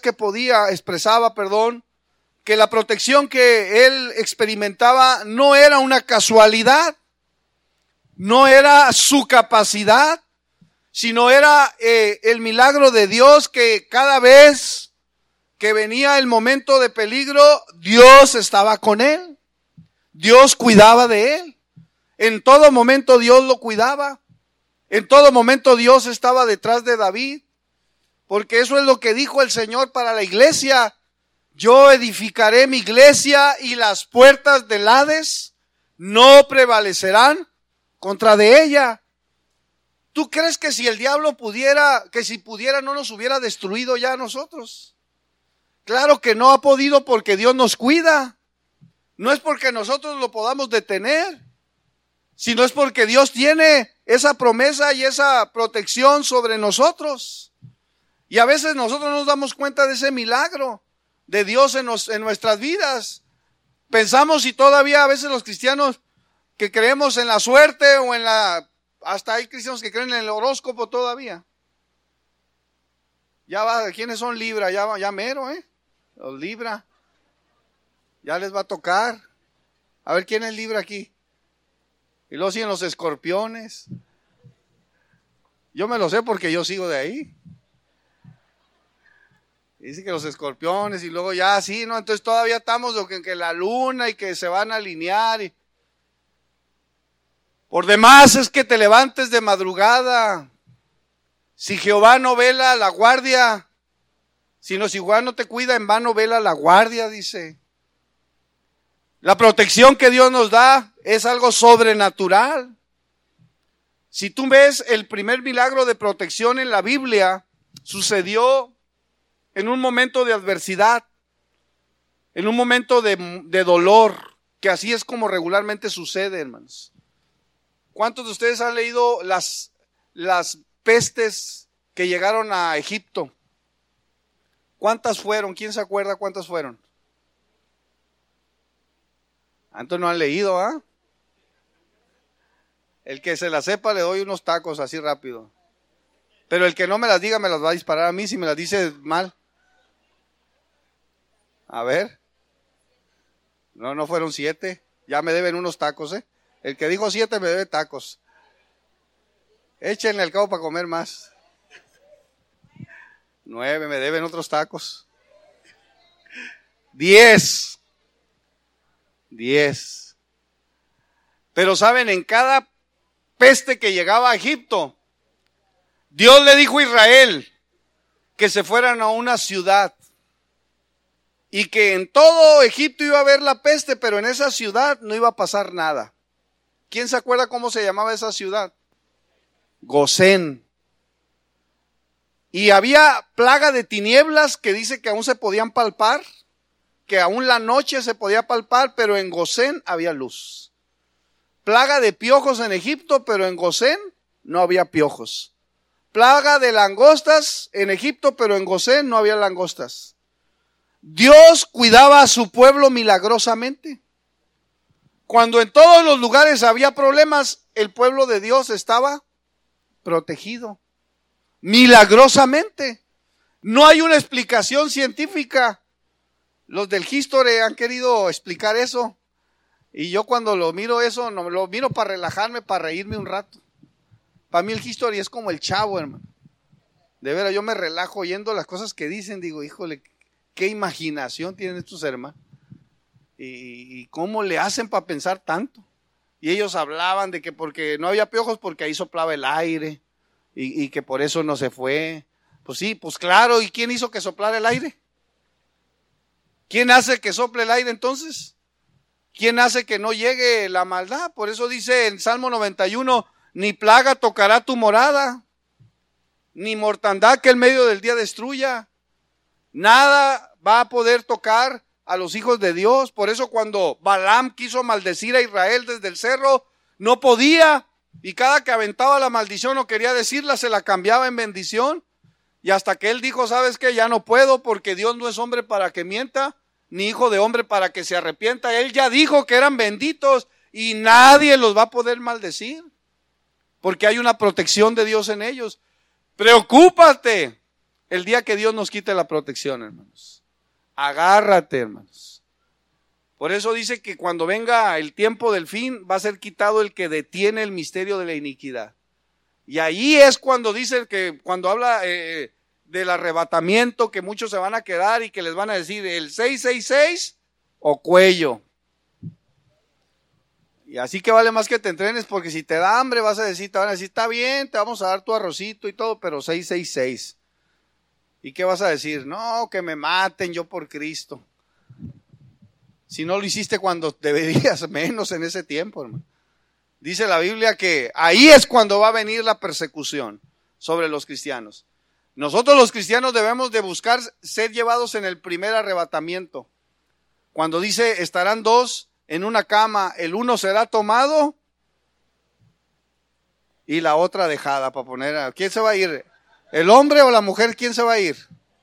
que la protección que él experimentaba no era una casualidad, no era su capacidad, sino era el milagro de Dios, que cada vez que venía el momento de peligro, Dios estaba con él. Dios cuidaba de él. En todo momento Dios lo cuidaba. En todo momento Dios estaba detrás de David. Porque eso es lo que dijo el Señor para la iglesia. Yo edificaré mi iglesia y las puertas del Hades no prevalecerán contra de ella. ¿Tú crees que si el diablo pudiera, no nos hubiera destruido ya a nosotros? Claro que no ha podido, porque Dios nos cuida. No es porque nosotros lo podamos detener, sino es porque Dios tiene esa promesa y esa protección sobre nosotros. Y a veces nosotros no nos damos cuenta de ese milagro de Dios en nuestras vidas. Pensamos, y todavía a veces los cristianos que creemos en la suerte o hasta hay cristianos que creen en el horóscopo todavía. Ya va, ¿quiénes son Libra? Ya mero, los Libra. Ya les va a tocar. A ver, ¿quién es Libra aquí? Y luego siguen los Escorpiones. Yo me lo sé porque yo sigo de ahí. Dice que los Escorpiones, y luego ya así, ¿no? Entonces todavía estamos que la luna y que se van a alinear. Por demás es que te levantes de madrugada. Si Jehová no vela la guardia, sino si Jehová no te cuida, en vano vela la guardia, dice. La protección que Dios nos da es algo sobrenatural. Si tú ves, el primer milagro de protección en la Biblia sucedió en un momento de adversidad, en un momento de dolor, que así es como regularmente sucede, hermanos. ¿Cuántos de ustedes han leído las pestes que llegaron a Egipto? ¿Cuántas fueron? ¿Quién se acuerda cuántas fueron? Entonces no han leído, ¿ah? El que se la sepa le doy unos tacos así rápido. Pero el que no me las diga me las va a disparar a mí si me las dice mal. A ver. No fueron 7. Ya me deben unos tacos, El que dijo 7 me debe tacos. Échenle al cabo para comer más. 9 me deben otros tacos. 10. Pero saben, en cada peste que llegaba a Egipto, Dios le dijo a Israel que se fueran a una ciudad y que en todo Egipto iba a haber la peste, pero en esa ciudad no iba a pasar nada. ¿Quién se acuerda cómo se llamaba esa ciudad? Gosén. Y había plaga de tinieblas que dice que aún se podían palpar, que aún la noche se podía palpar, pero en Gosén había luz. Plaga de piojos en Egipto, pero en Gosén no había piojos. Plaga de langostas en Egipto, pero en Gosén no había langostas. Dios cuidaba a su pueblo milagrosamente. Cuando en todos los lugares había problemas, el pueblo de Dios estaba protegido. Milagrosamente. No hay una explicación científica. Los del History han querido explicar eso. Y yo cuando lo miro eso, no lo miro para relajarme, para reírme un rato. Para mí el History es como el Chavo, hermano. De veras, yo me relajo oyendo las cosas que dicen. Digo, híjole, qué imaginación tienen estos hermanos. Y cómo le hacen para pensar tanto. Y ellos hablaban de que porque no había piojos, porque ahí soplaba el aire. Y que por eso no se fue. Pues sí, pues claro. ¿Y quién hizo que soplara el aire? ¿Quién hace que sople el aire entonces? ¿Quién hace que no llegue la maldad? Por eso dice en Salmo 91, ni plaga tocará tu morada, ni mortandad que en medio del día destruya. Nada va a poder tocar a los hijos de Dios. Por eso cuando Balaam quiso maldecir a Israel desde el cerro, no podía. Y cada que aventaba la maldición o quería decirla, se la cambiaba en bendición. Y hasta que él dijo, ¿sabes qué? Ya no puedo, porque Dios no es hombre para que mienta, ni hijo de hombre para que se arrepienta. Él ya dijo que eran benditos y nadie los va a poder maldecir, porque hay una protección de Dios en ellos. Preocúpate el día que Dios nos quite la protección, hermanos. Agárrate, hermanos. Por eso dice que cuando venga el tiempo del fin, va a ser quitado el que detiene el misterio de la iniquidad. Y ahí es cuando dice que, cuando habla del arrebatamiento, que muchos se van a quedar y que les van a decir el 666 o cuello. Y así que vale más que te entrenes, porque si te da hambre vas a decir, te van a decir, está bien, te vamos a dar tu arrocito y todo, pero 666. ¿Y qué vas a decir? No, que me maten yo por Cristo. Si no lo hiciste cuando deberías, menos en ese tiempo, hermano. Dice la Biblia que ahí es cuando va a venir la persecución sobre los cristianos. Nosotros los cristianos debemos de buscar ser llevados en el primer arrebatamiento. Cuando dice, estarán dos en una cama, el uno será tomado y la otra dejada, para poner a... ¿Quién se va a ir? ¿El hombre o la mujer? ¿Quién se va a ir?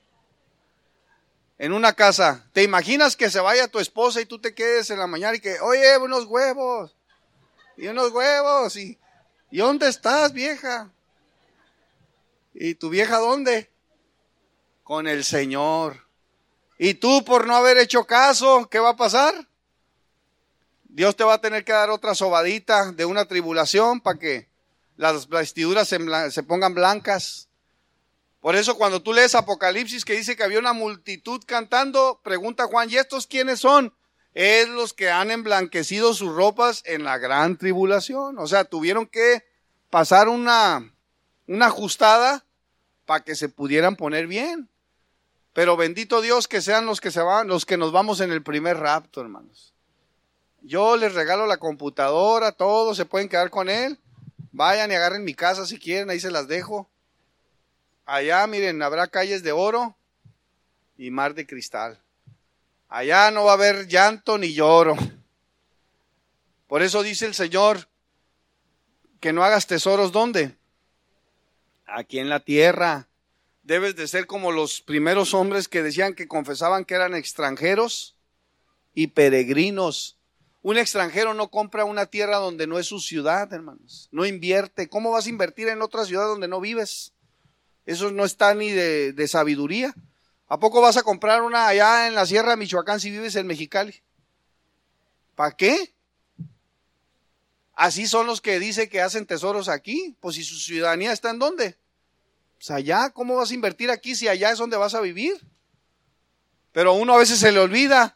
En una casa. ¿Te imaginas que se vaya tu esposa y tú te quedes en la mañana y que, oye, unos huevos? Y unos huevos. ¿Y dónde estás, vieja? ¿Y tu vieja dónde? Con el Señor. ¿Y tú por no haber hecho caso, qué va a pasar? Dios te va a tener que dar otra sobadita de una tribulación para que las vestiduras se pongan blancas. Por eso cuando tú lees Apocalipsis que dice que había una multitud cantando, pregunta Juan, ¿y estos quiénes son? Es los que han emblanquecido sus ropas en la gran tribulación. O sea, tuvieron que pasar una ajustada para que se pudieran poner bien. Pero bendito Dios que sean los que se van, los que nos vamos en el primer rapto, hermanos. Yo les regalo la computadora, todos se pueden quedar con él. Vayan y agarren mi casa si quieren, ahí se las dejo. Allá, miren, habrá calles de oro y mar de cristal. Allá no va a haber llanto ni lloro. Por eso dice el Señor que no hagas tesoros, ¿dónde? Aquí en la tierra. Debes de ser como los primeros hombres que decían que confesaban que eran extranjeros y peregrinos. Un extranjero no compra una tierra donde no es su ciudad, hermanos. No invierte. ¿Cómo vas a invertir en otra ciudad donde no vives? Eso no está ni de sabiduría. ¿A poco vas a comprar una allá en la Sierra de Michoacán si vives en Mexicali? ¿Para qué? Así son los que dice que hacen tesoros aquí. Pues si su ciudadanía está ¿en dónde? Pues allá. ¿Cómo vas a invertir aquí si allá es donde vas a vivir? Pero a uno a veces se le olvida.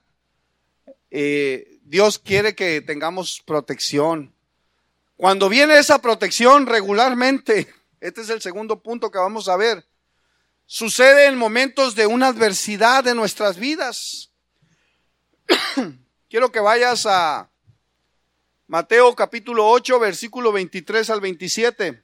Dios quiere que tengamos protección. Cuando viene esa protección regularmente, este es el segundo punto que vamos a ver, sucede en momentos de una adversidad de nuestras vidas. Quiero que vayas a Mateo capítulo 8, versículo 23 al 27.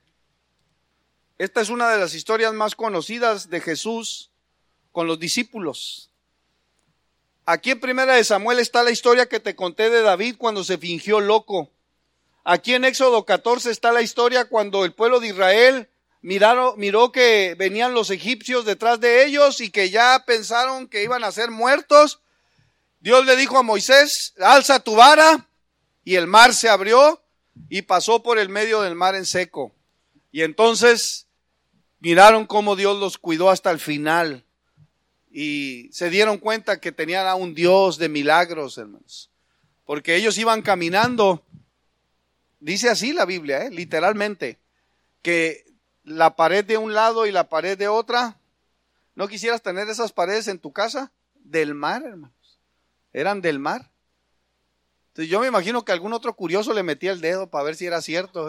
Esta es una de las historias más conocidas de Jesús con los discípulos. Aquí en Primera de Samuel está la historia que te conté de David cuando se fingió loco. Aquí en Éxodo 14 está la historia cuando el pueblo de Israel miró que venían los egipcios detrás de ellos y que ya pensaron que iban a ser muertos. Dios le dijo a Moisés, alza tu vara, y el mar se abrió y pasó por el medio del mar en seco. Y entonces miraron cómo Dios los cuidó hasta el final y se dieron cuenta que tenían a un Dios de milagros, hermanos, porque ellos iban caminando. Dice así la Biblia, literalmente, que la pared de un lado y la pared de otra, ¿no quisieras tener esas paredes en tu casa? Del mar, hermanos. Eran del mar. Entonces yo me imagino que algún otro curioso le metía el dedo para ver si era cierto.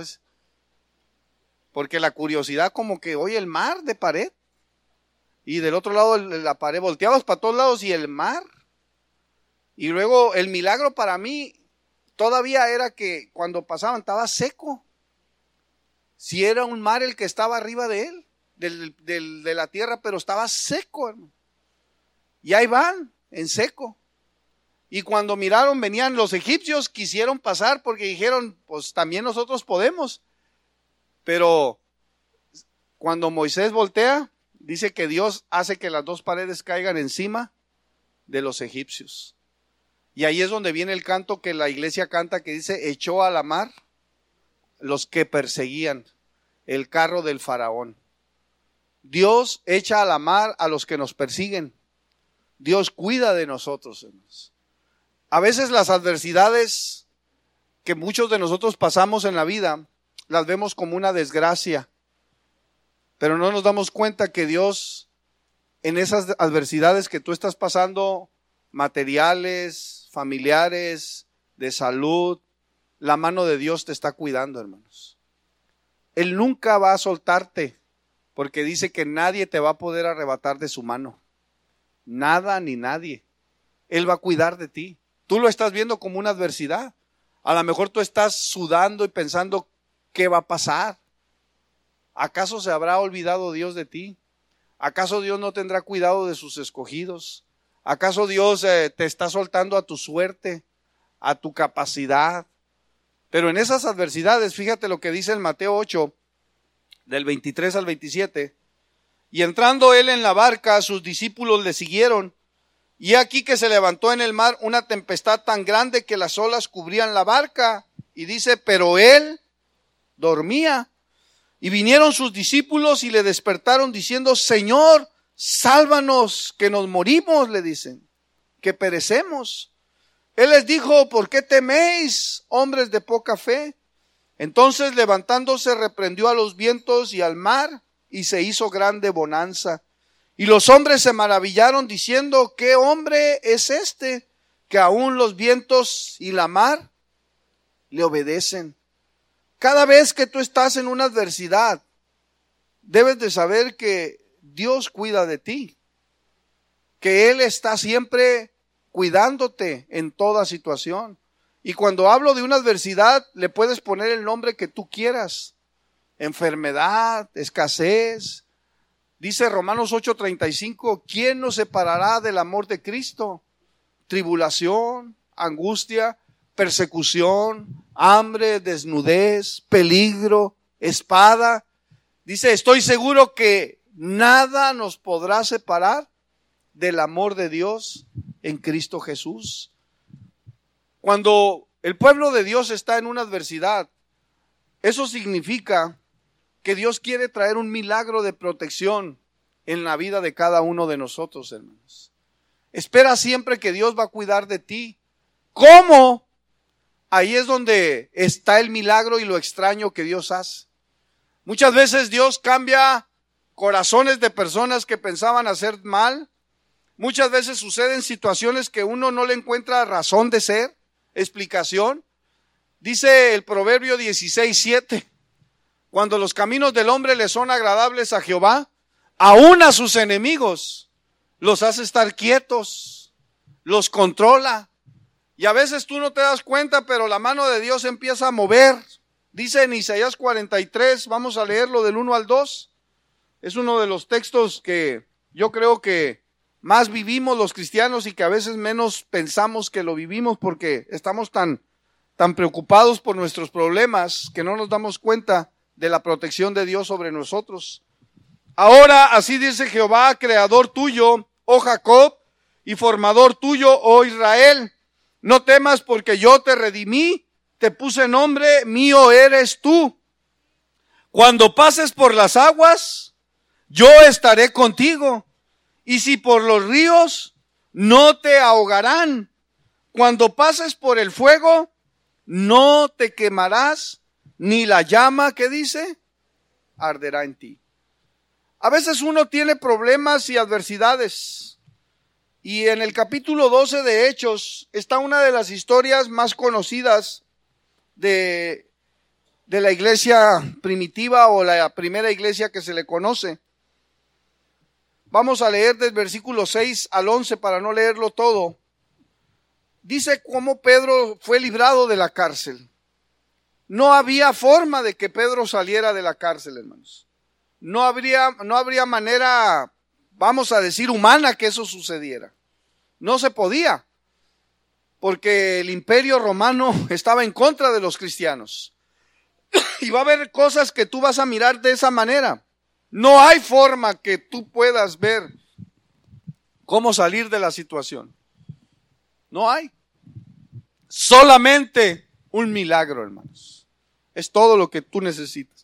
Porque la curiosidad como que, oye, el mar de pared. Y del otro lado la pared, volteabas para todos lados y el mar. Y luego el milagro para mí todavía era que cuando pasaban estaba seco. Si era un mar el que estaba arriba de él, de la tierra, pero estaba seco, hermano. Y ahí van, en seco. Y cuando miraron, venían los egipcios, quisieron pasar porque dijeron, pues también nosotros podemos. Pero cuando Moisés voltea, dice que Dios hace que las dos paredes caigan encima de los egipcios. Y ahí es donde viene el canto que la iglesia canta que dice, echó a la mar los que perseguían el carro del faraón. Dios echa a la mar a los que nos persiguen. Dios cuida de nosotros, hermanos. A veces las adversidades que muchos de nosotros pasamos en la vida, las vemos como una desgracia, pero no nos damos cuenta que Dios, en esas adversidades que tú estás pasando, materiales, familiares, de salud, la mano de Dios te está cuidando, hermanos. Él nunca va a soltarte, porque dice que nadie te va a poder arrebatar de su mano. Nada ni nadie. Él va a cuidar de ti. Tú lo estás viendo como una adversidad. A lo mejor tú estás sudando y pensando, ¿qué va a pasar? ¿Acaso se habrá olvidado Dios de ti? ¿Acaso Dios no tendrá cuidado de sus escogidos? ¿Acaso Dios te está soltando a tu suerte, a tu capacidad? Pero en esas adversidades, fíjate lo que dice en Mateo 8, del 23 al 27. Y entrando él en la barca, sus discípulos le siguieron. Y aquí que se levantó en el mar una tempestad tan grande que las olas cubrían la barca. Y dice, pero él dormía. Y vinieron sus discípulos y le despertaron diciendo, Señor, sálvanos, que nos morimos, le dicen, que perecemos. Él les dijo, ¿por qué teméis, hombres de poca fe? Entonces levantándose reprendió a los vientos y al mar y se hizo grande bonanza. Y los hombres se maravillaron diciendo, ¿qué hombre es este que aún los vientos y la mar le obedecen? Cada vez que tú estás en una adversidad, debes de saber que Dios cuida de ti, que Él está siempre cuidándote en toda situación. Y cuando hablo de una adversidad, le puedes poner el nombre que tú quieras. Enfermedad, escasez. Dice Romanos 8:35, ¿quién nos separará del amor de Cristo? Tribulación, angustia, persecución, hambre, desnudez, peligro, espada. Dice, estoy seguro que nada nos podrá separar del amor de Dios en Cristo Jesús. Cuando el pueblo de Dios está en una adversidad, eso significa que Dios quiere traer un milagro de protección en la vida de cada uno de nosotros, hermanos. Espera siempre que Dios va a cuidar de ti. ¿Cómo? ahí es donde está el milagro y lo extraño que Dios hace. Muchas veces Dios cambia corazones de personas que pensaban hacer mal. Muchas veces suceden situaciones que uno no le encuentra razón de ser, explicación. Dice el Proverbio 16:7, cuando los caminos del hombre le son agradables a Jehová, aún a sus enemigos los hace estar quietos, los controla. Y a veces tú no te das cuenta, pero la mano de Dios empieza a mover. Dice en Isaías 43, vamos a leerlo del 1 al 2. Es uno de los textos que yo creo que más vivimos los cristianos y que a veces menos pensamos que lo vivimos porque estamos tan preocupados por nuestros problemas que no nos damos cuenta de la protección de Dios sobre nosotros. Ahora así dice Jehová, creador tuyo, oh Jacob, y formador tuyo, oh Israel. No temas porque yo te redimí, te puse nombre, mío eres tú. Cuando pases por las aguas, yo estaré contigo. Y si por los ríos, no te ahogarán. Cuando pases por el fuego, no te quemarás, ni la llama, ¿qué dice? Arderá en ti. A veces uno tiene problemas y adversidades. Y en el capítulo 12 de Hechos está una de las historias más conocidas de la iglesia primitiva o la primera iglesia que se le conoce. Vamos a leer del versículo 6 al 11 para no leerlo todo. Dice cómo Pedro fue librado de la cárcel. No había forma de que Pedro saliera de la cárcel, hermanos. No habría manera, vamos a decir, humana que eso sucediera. No se podía, porque el imperio romano estaba en contra de los cristianos. Y va a haber cosas que tú vas a mirar de esa manera. No hay forma que tú puedas ver cómo salir de la situación. No hay. Solamente un milagro, hermanos. Es todo lo que tú necesitas.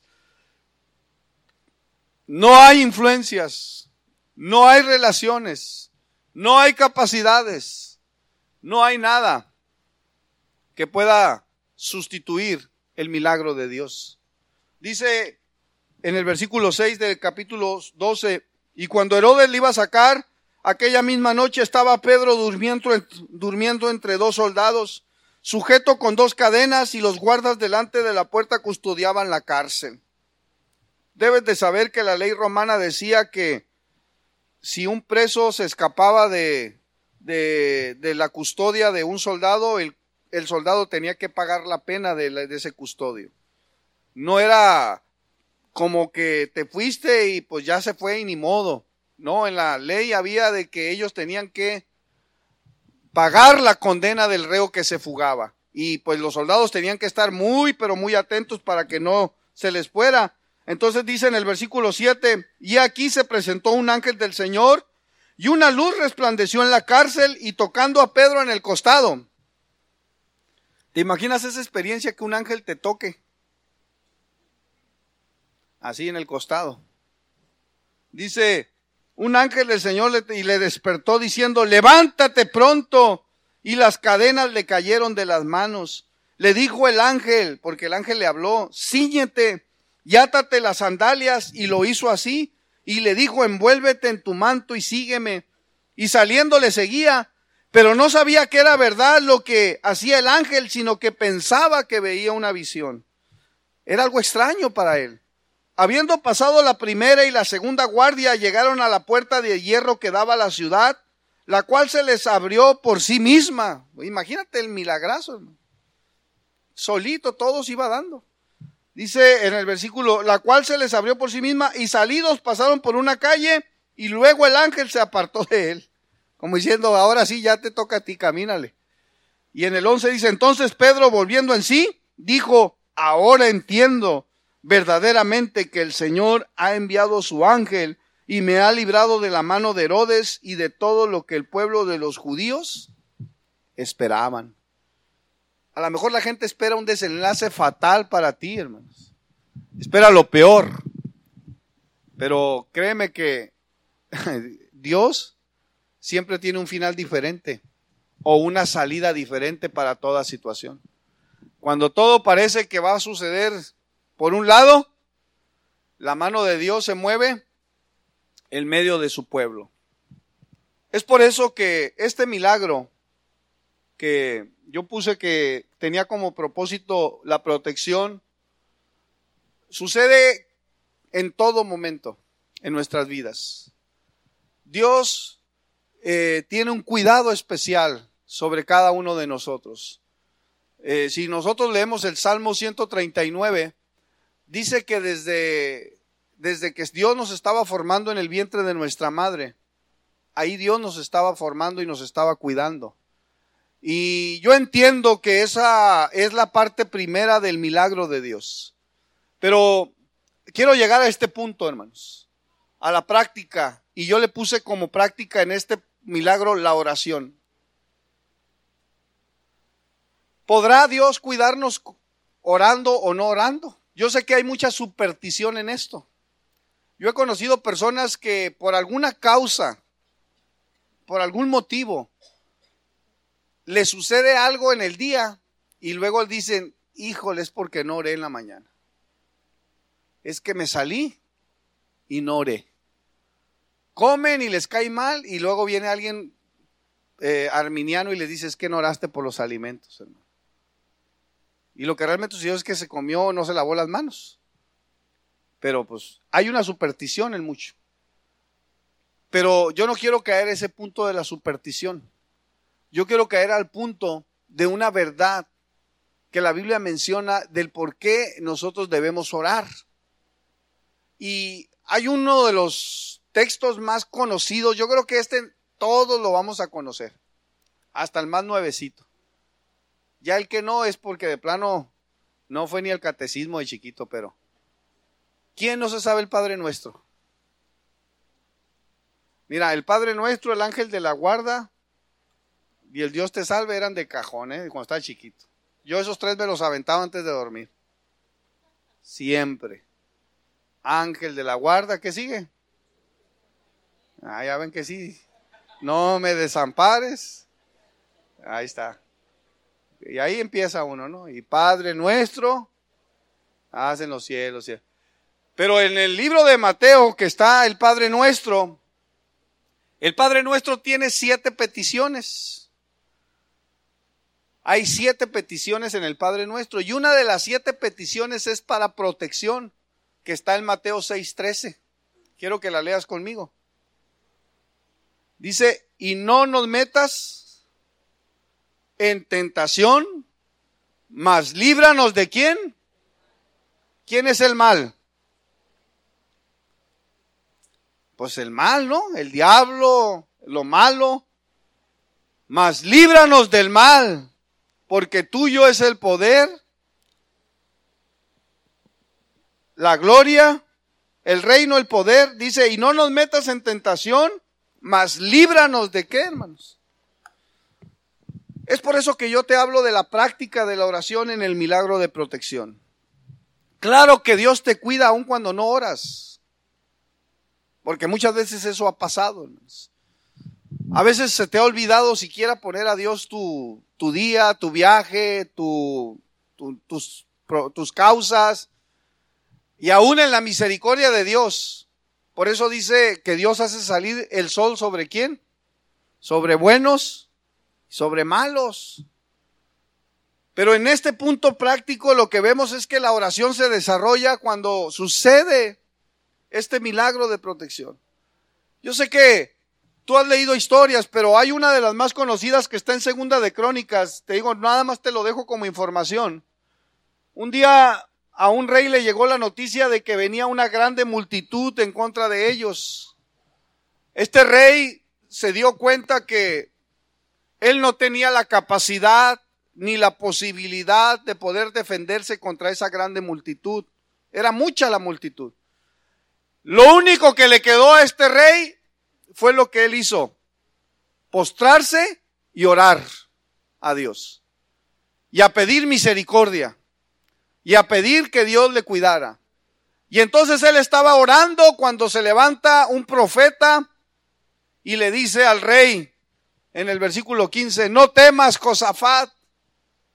No hay influencias, no hay relaciones, no hay capacidades, no hay nada que pueda sustituir el milagro de Dios. Dice en el versículo 6 del capítulo 12, y cuando Herodes le iba a sacar, aquella misma noche estaba Pedro durmiendo entre dos soldados, sujeto con dos cadenas, y los guardas delante de la puerta custodiaban la cárcel. Debes de saber que la ley romana decía que si un preso se escapaba de la custodia de un soldado, el soldado tenía que pagar la pena de ese custodio. No era como que te fuiste y pues ya se fue y ni modo. No, en la ley había de que ellos tenían que pagar la condena del reo que se fugaba. Y pues los soldados tenían que estar muy, pero muy atentos para que no se les fuera. Entonces dice en el versículo 7, y aquí se presentó un ángel del Señor, y una luz resplandeció en la cárcel, y tocando a Pedro en el costado. ¿Te imaginas esa experiencia que un ángel te toque? Así en el costado. Dice, un ángel del Señor le despertó diciendo, levántate pronto, y las cadenas le cayeron de las manos. Le dijo el ángel, porque el ángel le habló, cíñete y átate las sandalias, y lo hizo así, y le dijo, envuélvete en tu manto y sígueme. Y saliendo le seguía, pero no sabía que era verdad lo que hacía el ángel, sino que pensaba que veía una visión. Era algo extraño para él. Habiendo pasado la primera y la segunda guardia, llegaron a la puerta de hierro que daba a la ciudad, la cual se les abrió por sí misma. Imagínate el milagrazo, hermano. Solito todos iba dando. Dice en el versículo, la cual se les abrió por sí misma, y salidos pasaron por una calle, y luego el ángel se apartó de él. Como diciendo, ahora sí, ya te toca a ti, camínale. Y en el 11 dice, entonces Pedro, volviendo en sí, dijo, ahora entiendo verdaderamente que el Señor ha enviado su ángel y me ha librado de la mano de Herodes y de todo lo que el pueblo de los judíos esperaban. A lo mejor la gente espera un desenlace fatal para ti, hermanos. Espera lo peor. Pero créeme que Dios siempre tiene un final diferente o una salida diferente para toda situación. Cuando todo parece que va a suceder por un lado, la mano de Dios se mueve en medio de su pueblo. Es por eso que este milagro que yo puse que tenía como propósito la protección, sucede en todo momento en nuestras vidas. Dios tiene un cuidado especial sobre cada uno de nosotros. Si nosotros leemos el Salmo 139, dice que desde que Dios nos estaba formando en el vientre de nuestra madre, ahí Dios nos estaba formando y nos estaba cuidando. Y yo entiendo que esa es la parte primera del milagro de Dios. Pero quiero llegar a este punto, hermanos, a la práctica. Y yo le puse como práctica en este milagro la oración. ¿Podrá Dios cuidarnos orando o no orando? Yo sé que hay mucha superstición en esto. Yo he conocido personas que por alguna causa, por algún motivo, le sucede algo en el día y luego dicen, híjole, es porque no oré en la mañana. Es que me salí y no oré. Comen y les cae mal y luego viene alguien arminiano y les dice, es que no oraste por los alimentos, hermano. Y lo que realmente sucedió es que se comió, no se lavó las manos. Pero pues hay una superstición en mucho. Pero yo no quiero caer a ese punto de la superstición. Yo quiero caer al punto de una verdad que la Biblia menciona del por qué nosotros debemos orar. Y hay uno de los textos más conocidos, yo creo que todos lo vamos a conocer, hasta el más nuevecito. Ya el que no es porque de plano no fue ni el catecismo de chiquito, pero ¿quién no se sabe el Padre Nuestro? Mira, el Padre Nuestro, el ángel de la guarda y el Dios te salve eran de cajón, cuando estaba chiquito. Yo esos tres me los aventaba antes de dormir. Siempre. Ángel de la guarda, ¿qué sigue? Ya ven que sí. No me desampares. Ahí está. Y ahí empieza uno, ¿no? Y Padre Nuestro, haz en los cielos. Pero en el libro de Mateo que está el Padre Nuestro tiene 7 peticiones. Hay 7 peticiones en el Padre Nuestro y una de las 7 peticiones es para protección, que está en Mateo 6:13. Quiero que la leas conmigo. Dice, y no nos metas en tentación, mas líbranos ¿de quién? ¿Quién es el mal? Pues el mal, ¿no? El diablo, lo malo. Mas líbranos del mal, porque tuyo es el poder, la gloria, el reino, el poder. Dice, y no nos metas en tentación, mas líbranos ¿de qué, hermanos? Es por eso que yo te hablo de la práctica de la oración en el milagro de protección. Claro que Dios te cuida aun cuando no oras, porque muchas veces eso ha pasado, hermanos. A veces se te ha olvidado siquiera poner a Dios tu día, tu viaje, tus causas, y aún en la misericordia de Dios. Por eso dice que Dios hace salir el sol ¿sobre quién? Sobre buenos, sobre malos. Pero en este punto práctico lo que vemos es que la oración se desarrolla cuando sucede este milagro de protección. Yo sé que tú has leído historias, pero hay una de las más conocidas que está en Segunda de Crónicas. Te digo, nada más te lo dejo como información. Un día a un rey le llegó la noticia de que venía una grande multitud en contra de ellos. Este rey se dio cuenta que él no tenía la capacidad ni la posibilidad de poder defenderse contra esa grande multitud. Era mucha la multitud. Lo único que le quedó a este rey fue lo que él hizo: postrarse y orar a Dios, y a pedir misericordia, y a pedir que Dios le cuidara. Y entonces él estaba orando cuando se levanta un profeta y le dice al rey, en el versículo 15, no temas, Josafat,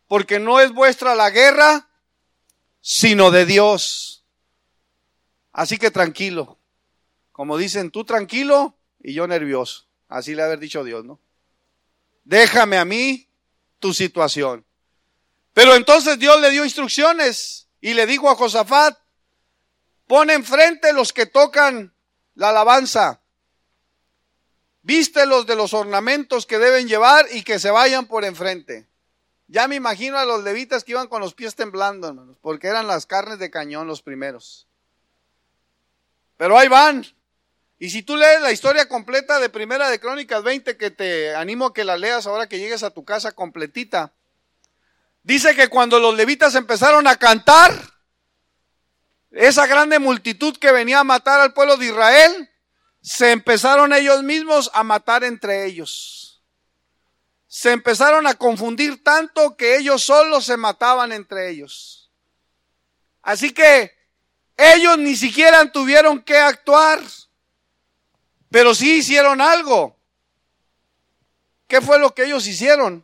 porque no es vuestra la guerra, sino de Dios. Así que tranquilo. Como dicen, tú tranquilo y yo nervioso. Así le ha haber dicho Dios, ¿no? Déjame a mí tu situación. Pero entonces Dios le dio instrucciones y le dijo a Josafat, pon enfrente los que tocan la alabanza. Vístelos de los ornamentos que deben llevar y que se vayan por enfrente. Ya me imagino a los levitas que iban con los pies temblando, hermanos, porque eran las carnes de cañón los primeros. Pero ahí van. Y si tú lees la historia completa de Primera de Crónicas 20, que te animo a que la leas ahora que llegues a tu casa completita, dice que cuando los levitas empezaron a cantar, esa grande multitud que venía a matar al pueblo de Israel, se empezaron ellos mismos a matar entre ellos. Se empezaron a confundir tanto que ellos solos se mataban entre ellos. Así que ellos ni siquiera tuvieron que actuar, pero sí hicieron algo. ¿Qué fue lo que ellos hicieron?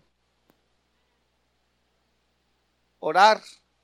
Orar,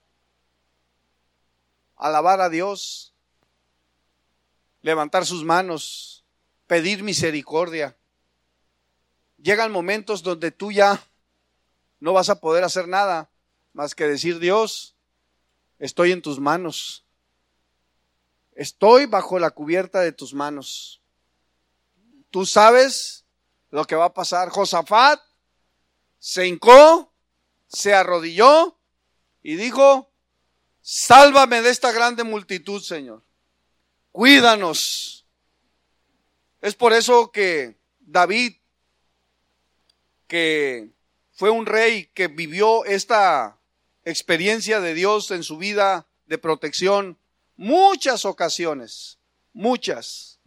alabar a Dios, levantar sus manos, pedir misericordia. Llegan momentos donde tú ya no vas a poder hacer nada más que decir, Dios, estoy en tus manos. Estoy bajo la cubierta de tus manos. Tú sabes lo que va a pasar. Josafat se hincó, se arrodilló y dijo, sálvame de esta grande multitud, Señor. Cuídanos. Es por eso que David, que fue un rey que vivió esta experiencia de Dios en su vida de protección, muchas ocasiones, muchas.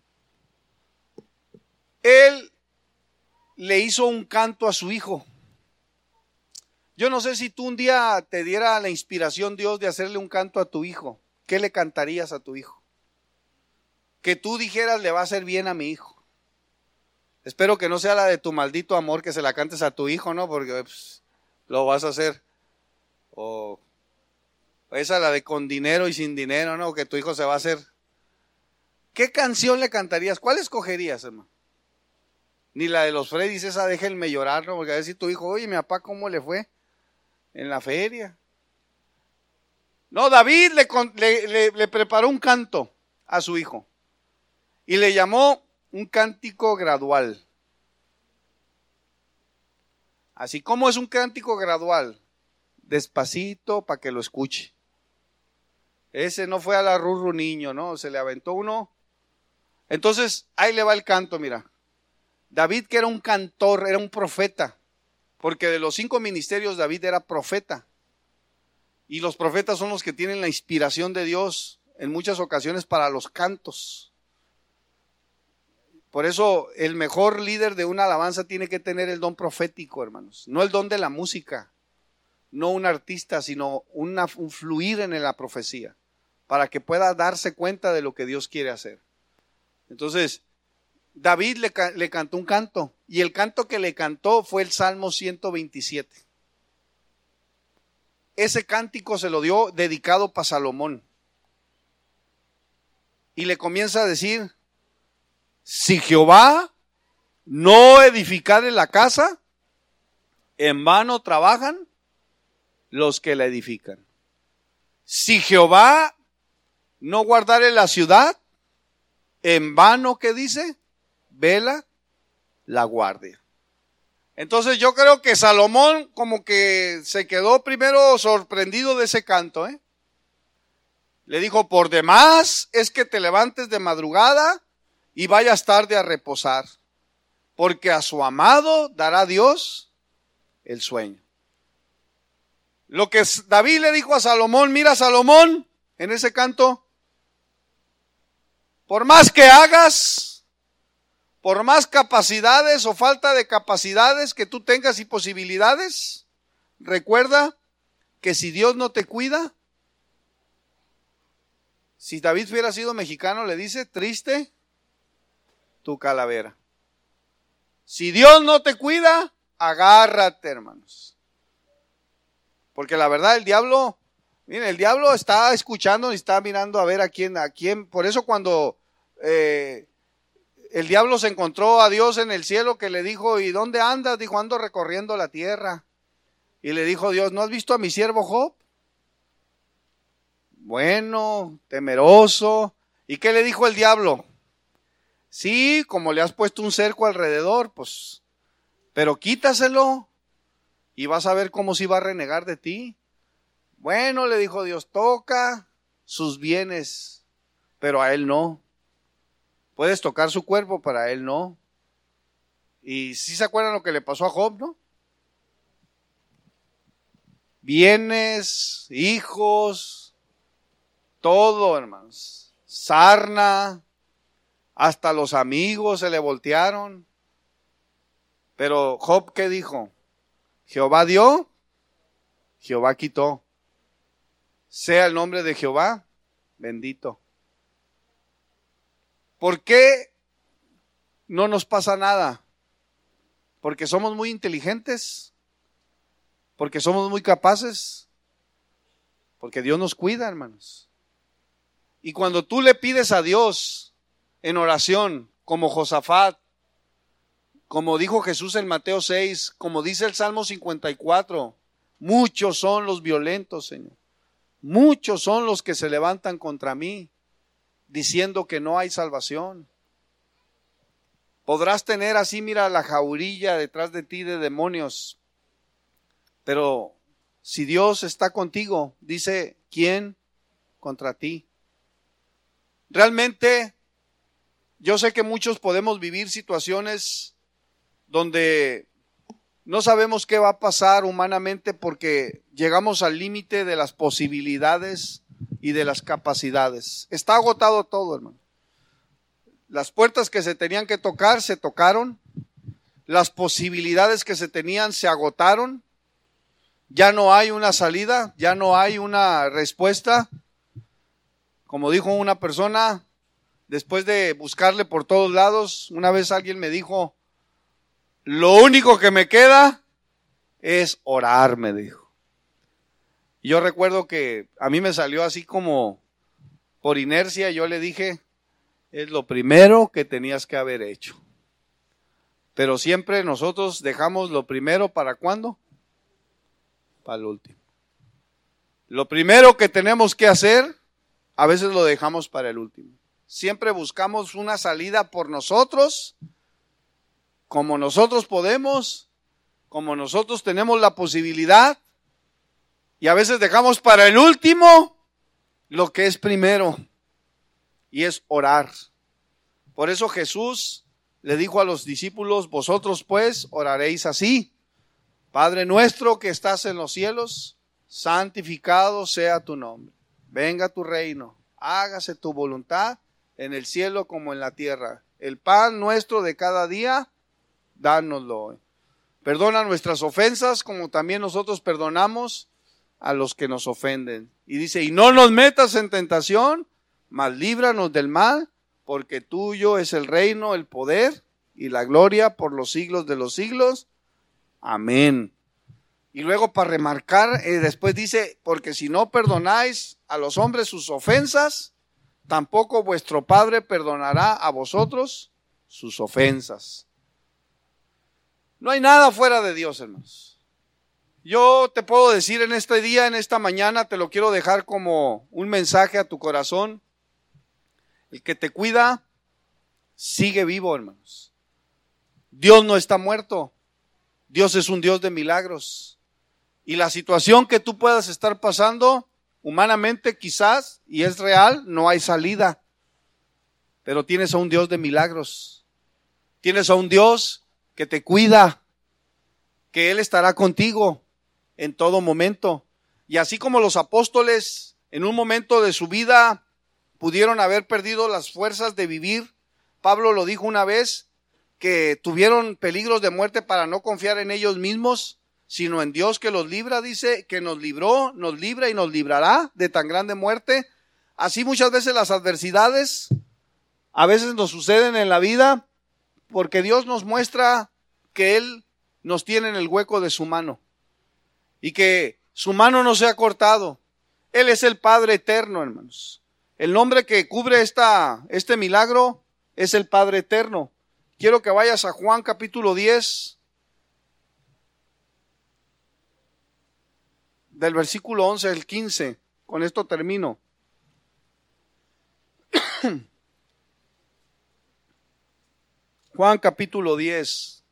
Él le hizo un canto a su hijo. Yo no sé si tú un día te diera la inspiración Dios de hacerle un canto a tu hijo. ¿Qué le cantarías a tu hijo? Que tú dijeras, le va a hacer bien a mi hijo. Espero que no sea la de tu maldito amor que se la cantes a tu hijo, ¿no? Porque pues, lo vas a hacer. O esa la de con dinero y sin dinero, ¿no? Que tu hijo se va a hacer. ¿Qué canción le cantarías? ¿Cuál escogerías, hermano? Ni la de los Freddys, esa déjenme llorar, ¿no? Porque a ver si tu hijo, oye, mi papá, ¿cómo le fue en la feria? No, David le preparó un canto a su hijo y le llamó un cántico gradual. Así como es un cántico gradual, despacito para que lo escuche. Ese no fue a la rurru niño, ¿no? Se le aventó uno. Entonces, ahí le va el canto, mira. David, que era un cantor, era un profeta, porque de los 5 ministerios David era profeta. Y los profetas son los que tienen la inspiración de Dios en muchas ocasiones para los cantos. Por eso el mejor líder de una alabanza tiene que tener el don profético, hermanos. No el don de la música, no un artista, sino un fluir en la profecía, para que pueda darse cuenta de lo que Dios quiere hacer. Entonces, David le cantó un canto, y el canto que le cantó fue el Salmo 127. Ese cántico se lo dio dedicado para Salomón. Y le comienza a decir, si Jehová no edificare la casa, en vano trabajan los que la edifican. Si Jehová no guardare la ciudad, en vano, ¿qué dice? Vela la guardia. Entonces yo creo que Salomón como que se quedó primero sorprendido de ese canto, ¿eh? Le dijo, por demás es que te levantes de madrugada y vayas tarde a reposar, porque a su amado dará Dios el sueño. Lo que David le dijo a Salomón, mira Salomón, en ese canto, por más que hagas, por más capacidades o falta de capacidades que tú tengas y posibilidades, recuerda que si Dios no te cuida, si David hubiera sido mexicano, le dice, triste tu calavera. Si Dios no te cuida, agárrate, hermanos. Porque la verdad el diablo, miren, el diablo está escuchando y está mirando a ver a quién. Por eso cuando el diablo se encontró a Dios en el cielo, que le dijo, ¿y dónde andas? Dijo, ando recorriendo la tierra. Y le dijo Dios, ¿no has visto a mi siervo Job? Bueno, temeroso. ¿Y qué le dijo el diablo? Sí, como le has puesto un cerco alrededor, pues, pero quítaselo y vas a ver cómo si va a renegar de ti. Bueno, le dijo Dios, toca sus bienes, pero a él no. Puedes tocar su cuerpo, para él no. Y si se acuerdan lo que le pasó a Job, ¿no? Bienes, hijos, todo, hermanos. Sarna, hasta los amigos se le voltearon. Pero Job, ¿qué dijo? Jehová dio, Jehová quitó. Sea el nombre de Jehová bendito. ¿Por qué no nos pasa nada? Porque somos muy inteligentes, porque somos muy capaces, porque Dios nos cuida, hermanos. Y cuando tú le pides a Dios en oración, como Josafat, como dijo Jesús en Mateo 6, como dice el Salmo 54, muchos son los violentos, Señor. Muchos son los que se levantan contra mí, diciendo que no hay salvación. Podrás tener así, mira, la jaulilla detrás de ti de demonios, pero si Dios está contigo, dice, ¿quién contra ti? Realmente, yo sé que muchos podemos vivir situaciones donde no sabemos qué va a pasar humanamente porque llegamos al límite de las posibilidades y de las capacidades. Está agotado todo, hermano. Las puertas que se tenían que tocar se tocaron. Las posibilidades que se tenían se agotaron. Ya no hay una salida, ya no hay una respuesta. Como dijo una persona, después de buscarle por todos lados, una vez alguien me dijo, lo único que me queda es orar, me dijo. Y yo recuerdo que a mí me salió así como por inercia, yo le dije, es lo primero que tenías que haber hecho. Pero siempre nosotros dejamos lo primero, ¿para cuándo? Para el último. Lo primero que tenemos que hacer, a veces lo dejamos para el último. Siempre buscamos una salida por nosotros, como nosotros podemos, como nosotros tenemos la posibilidad, y a veces dejamos para el último lo que es primero, y es orar. Por eso Jesús le dijo a los discípulos, vosotros pues oraréis así, Padre nuestro que estás en los cielos, santificado sea tu nombre, venga tu reino, hágase tu voluntad en el cielo como en la tierra. El pan nuestro de cada día, dánoslo hoy. Perdona nuestras ofensas como también nosotros perdonamos a los que nos ofenden. Y dice, y no nos metas en tentación, mas líbranos del mal, porque tuyo es el reino, el poder y la gloria por los siglos de los siglos. Amén. Y luego para remarcar, después dice, porque si no perdonáis a los hombres sus ofensas, tampoco vuestro Padre perdonará a vosotros sus ofensas. No hay nada fuera de Dios, hermanos. Yo te puedo decir en este día, en esta mañana, te lo quiero dejar como un mensaje a tu corazón. El que te cuida, sigue vivo, hermanos. Dios no está muerto. Dios es un Dios de milagros. Y la situación que tú puedas estar pasando, humanamente quizás, y es real, no hay salida. Pero tienes a un Dios de milagros. Tienes a un Dios que te cuida, que Él estará contigo en todo momento. Y así como los apóstoles en un momento de su vida pudieron haber perdido las fuerzas de vivir, Pablo lo dijo una vez, que tuvieron peligros de muerte para no confiar en ellos mismos, sino en Dios que los libra, dice, que nos libró, nos libra y nos librará de tan grande muerte. Así muchas veces las adversidades a veces nos suceden en la vida porque Dios nos muestra que Él nos tiene en el hueco de su mano y que Su mano no se ha cortado. Él es el Padre eterno, hermanos. El nombre que cubre este milagro es el Padre eterno. Quiero que vayas a Juan capítulo 10, del versículo 11 al 15. Con esto termino. Juan capítulo 10.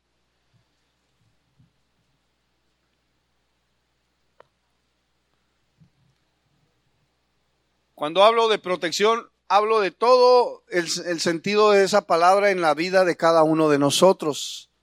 Cuando hablo de protección, hablo de todo el sentido de esa palabra en la vida de cada uno de nosotros.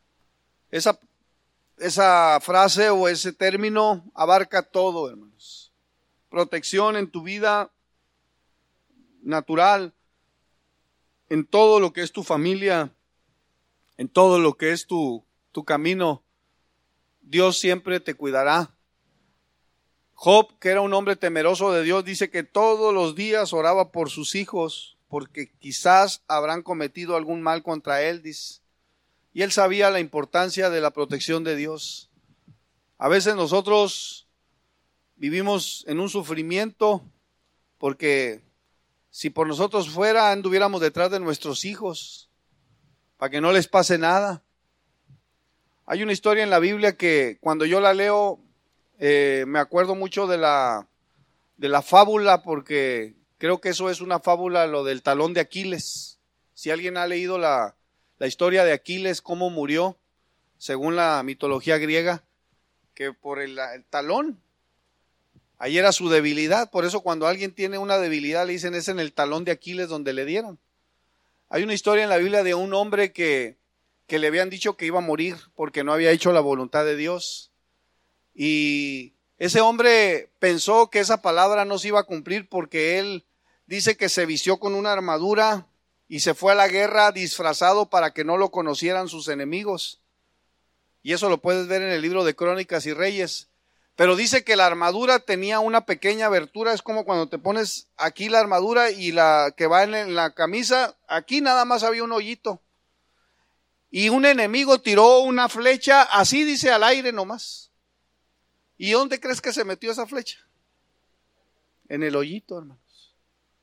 Esa frase o ese término abarca todo, hermanos. Protección en tu vida natural, en todo lo que es tu familia, en todo lo que es tu camino. Dios siempre te cuidará. Job, que era un hombre temeroso de Dios, dice que todos los días oraba por sus hijos, porque quizás habrán cometido algún mal contra él, dice. Y él sabía la importancia de la protección de Dios. A veces nosotros vivimos en un sufrimiento, porque si por nosotros fuera, anduviéramos detrás de nuestros hijos, para que no les pase nada. Hay una historia en la Biblia que cuando yo la leo, me acuerdo mucho de la fábula, porque creo que eso es una fábula, lo del talón de Aquiles. Si alguien ha leído la historia de Aquiles, cómo murió, según la mitología griega, que por el talón, ahí era su debilidad. Por eso cuando alguien tiene una debilidad le dicen es en el talón de Aquiles donde le dieron. Hay una historia en la Biblia de un hombre que le habían dicho que iba a morir porque no había hecho la voluntad de Dios. Y ese hombre pensó que esa palabra no se iba a cumplir porque él dice que se vistió con una armadura y se fue a la guerra disfrazado para que no lo conocieran sus enemigos. Y eso lo puedes ver en el libro de Crónicas y Reyes. Pero dice que la armadura tenía una pequeña abertura, es como cuando te pones aquí la armadura y la que va en la camisa, aquí nada más había un hoyito. Y un enemigo tiró una flecha, así dice, al aire nomás. ¿Y dónde crees que se metió esa flecha? En el hoyito, hermanos.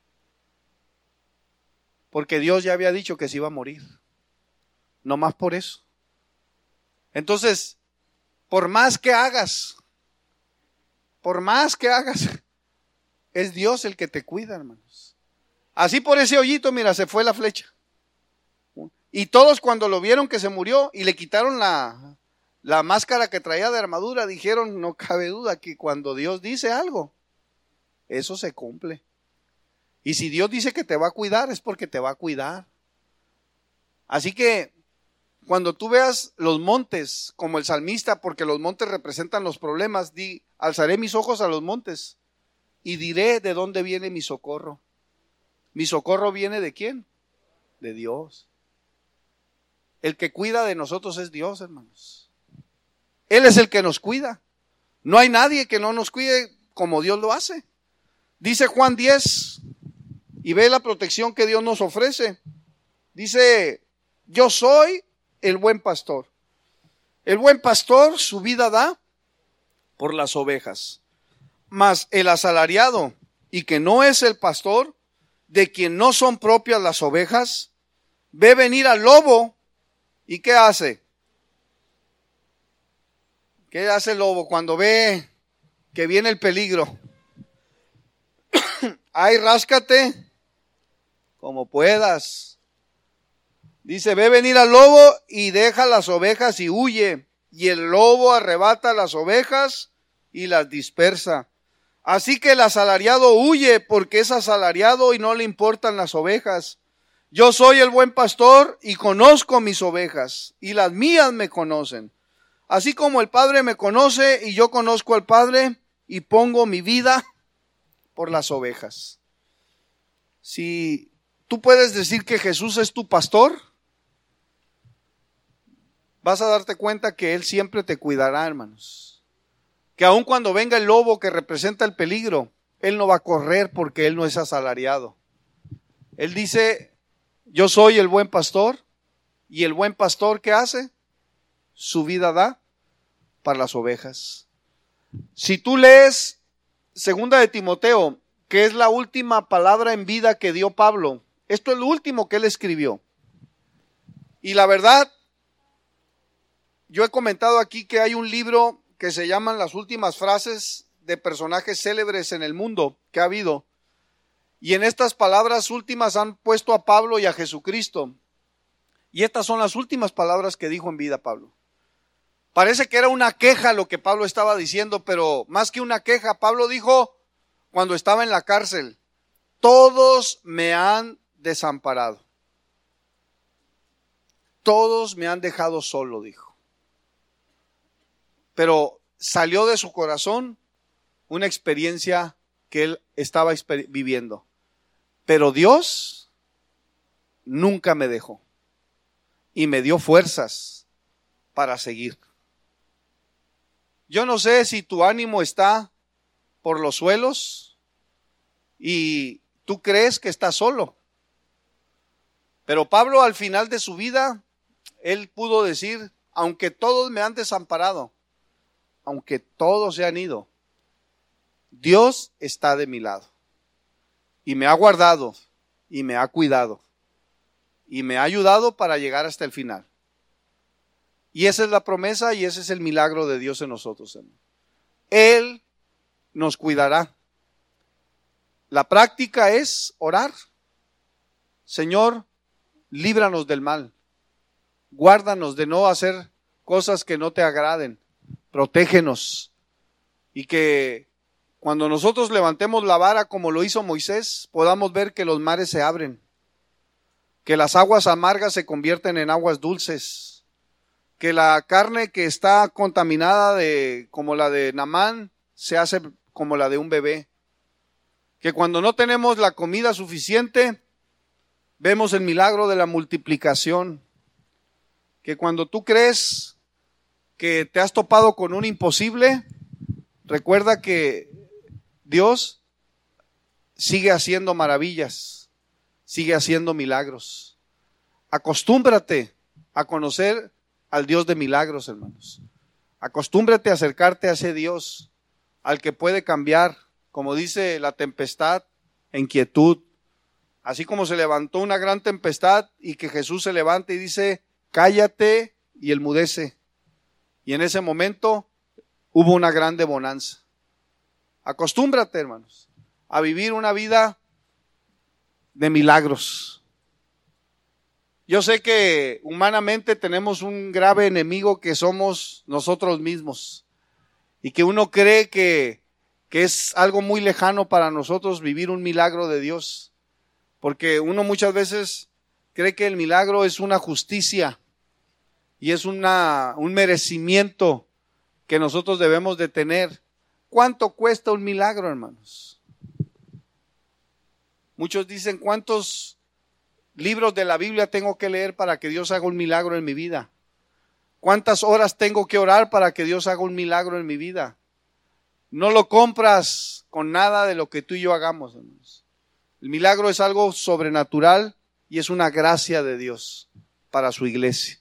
Porque Dios ya había dicho que se iba a morir. No más por eso. Entonces, por más que hagas, es Dios el que te cuida, hermanos. Así por ese hoyito, mira, se fue la flecha. Y todos cuando lo vieron que se murió y le quitaron la máscara que traía de armadura, dijeron, no cabe duda que cuando Dios dice algo, eso se cumple. Y si Dios dice que te va a cuidar, es porque te va a cuidar. Así que cuando tú veas los montes, como el salmista, porque los montes representan los problemas, alzaré mis ojos a los montes y diré de dónde viene mi socorro. ¿Mi socorro viene de quién? De Dios. El que cuida de nosotros es Dios, hermanos. Él es el que nos cuida. No hay nadie que no nos cuide como Dios lo hace. Dice Juan 10, y ve la protección que Dios nos ofrece. Dice, yo soy el buen pastor. El buen pastor su vida da por las ovejas. Mas el asalariado, y que no es el pastor, de quien no son propias las ovejas, ve venir al lobo, ¿y qué hace? ¿Qué hace el lobo cuando ve que viene el peligro? Ay, ráscate como puedas. Dice, ve venir al lobo y deja las ovejas y huye. Y el lobo arrebata las ovejas y las dispersa. Así que el asalariado huye porque es asalariado y no le importan las ovejas. Yo soy el buen pastor y conozco mis ovejas y las mías me conocen. Así como el Padre me conoce y yo conozco al Padre y pongo mi vida por las ovejas. Si tú puedes decir que Jesús es tu pastor, vas a darte cuenta que Él siempre te cuidará, hermanos. Que aun cuando venga el lobo que representa el peligro, Él no va a correr porque Él no es asalariado. Él dice, yo soy el buen pastor, y el buen pastor, ¿qué hace? Su vida da para las ovejas. Si tú lees Segunda de Timoteo, que es la última palabra en vida que dio Pablo, esto es lo último que él escribió. Y la verdad, yo he comentado aquí que hay un libro que se llaman Las últimas frases de personajes célebres en el mundo que ha habido. Y en estas palabras últimas han puesto a Pablo y a Jesucristo. Y estas son las últimas palabras que dijo en vida Pablo. Parece que era una queja lo que Pablo estaba diciendo, pero más que una queja, Pablo dijo cuando estaba en la cárcel: todos me han desamparado. Todos me han dejado solo, dijo. Pero salió de su corazón una experiencia que él estaba viviendo. Pero Dios nunca me dejó y me dio fuerzas para seguir. Yo no sé si tu ánimo está por los suelos y tú crees que estás solo. Pero Pablo, al final de su vida, él pudo decir: aunque todos me han desamparado, aunque todos se han ido, Dios está de mi lado y me ha guardado y me ha cuidado y me ha ayudado para llegar hasta el final. Y esa es la promesa y ese es el milagro de Dios en nosotros, hermano. Él nos cuidará. La práctica es orar: Señor, líbranos del mal, guárdanos de no hacer cosas que no te agraden, protégenos. Y que cuando nosotros levantemos la vara como lo hizo Moisés, podamos ver que los mares se abren, que las aguas amargas se convierten en aguas dulces, que la carne que está contaminada como la de Naamán se hace como la de un bebé, que cuando no tenemos la comida suficiente vemos el milagro de la multiplicación, que cuando tú crees que te has topado con un imposible, recuerda que Dios sigue haciendo maravillas, sigue haciendo milagros. Acostúmbrate a conocer al Dios de milagros, hermanos. Acostúmbrate a acercarte a ese Dios, al que puede cambiar, como dice la tempestad, en quietud. Así como se levantó una gran tempestad y que Jesús se levanta y dice: cállate, y enmudece. Y en ese momento hubo una grande bonanza. Acostúmbrate, hermanos, a vivir una vida de milagros. Yo sé que humanamente tenemos un grave enemigo que somos nosotros mismos, y que uno cree que es algo muy lejano para nosotros vivir un milagro de Dios, porque uno muchas veces cree que el milagro es una justicia y es un merecimiento que nosotros debemos de tener. ¿Cuánto cuesta un milagro, hermanos? Muchos dicen: ¿cuántos libros de la Biblia tengo que leer para que Dios haga un milagro en mi vida? ¿Cuántas horas tengo que orar para que Dios haga un milagro en mi vida? No lo compras con nada de lo que tú y yo hagamos, hermanos. El milagro es algo sobrenatural y es una gracia de Dios para su iglesia.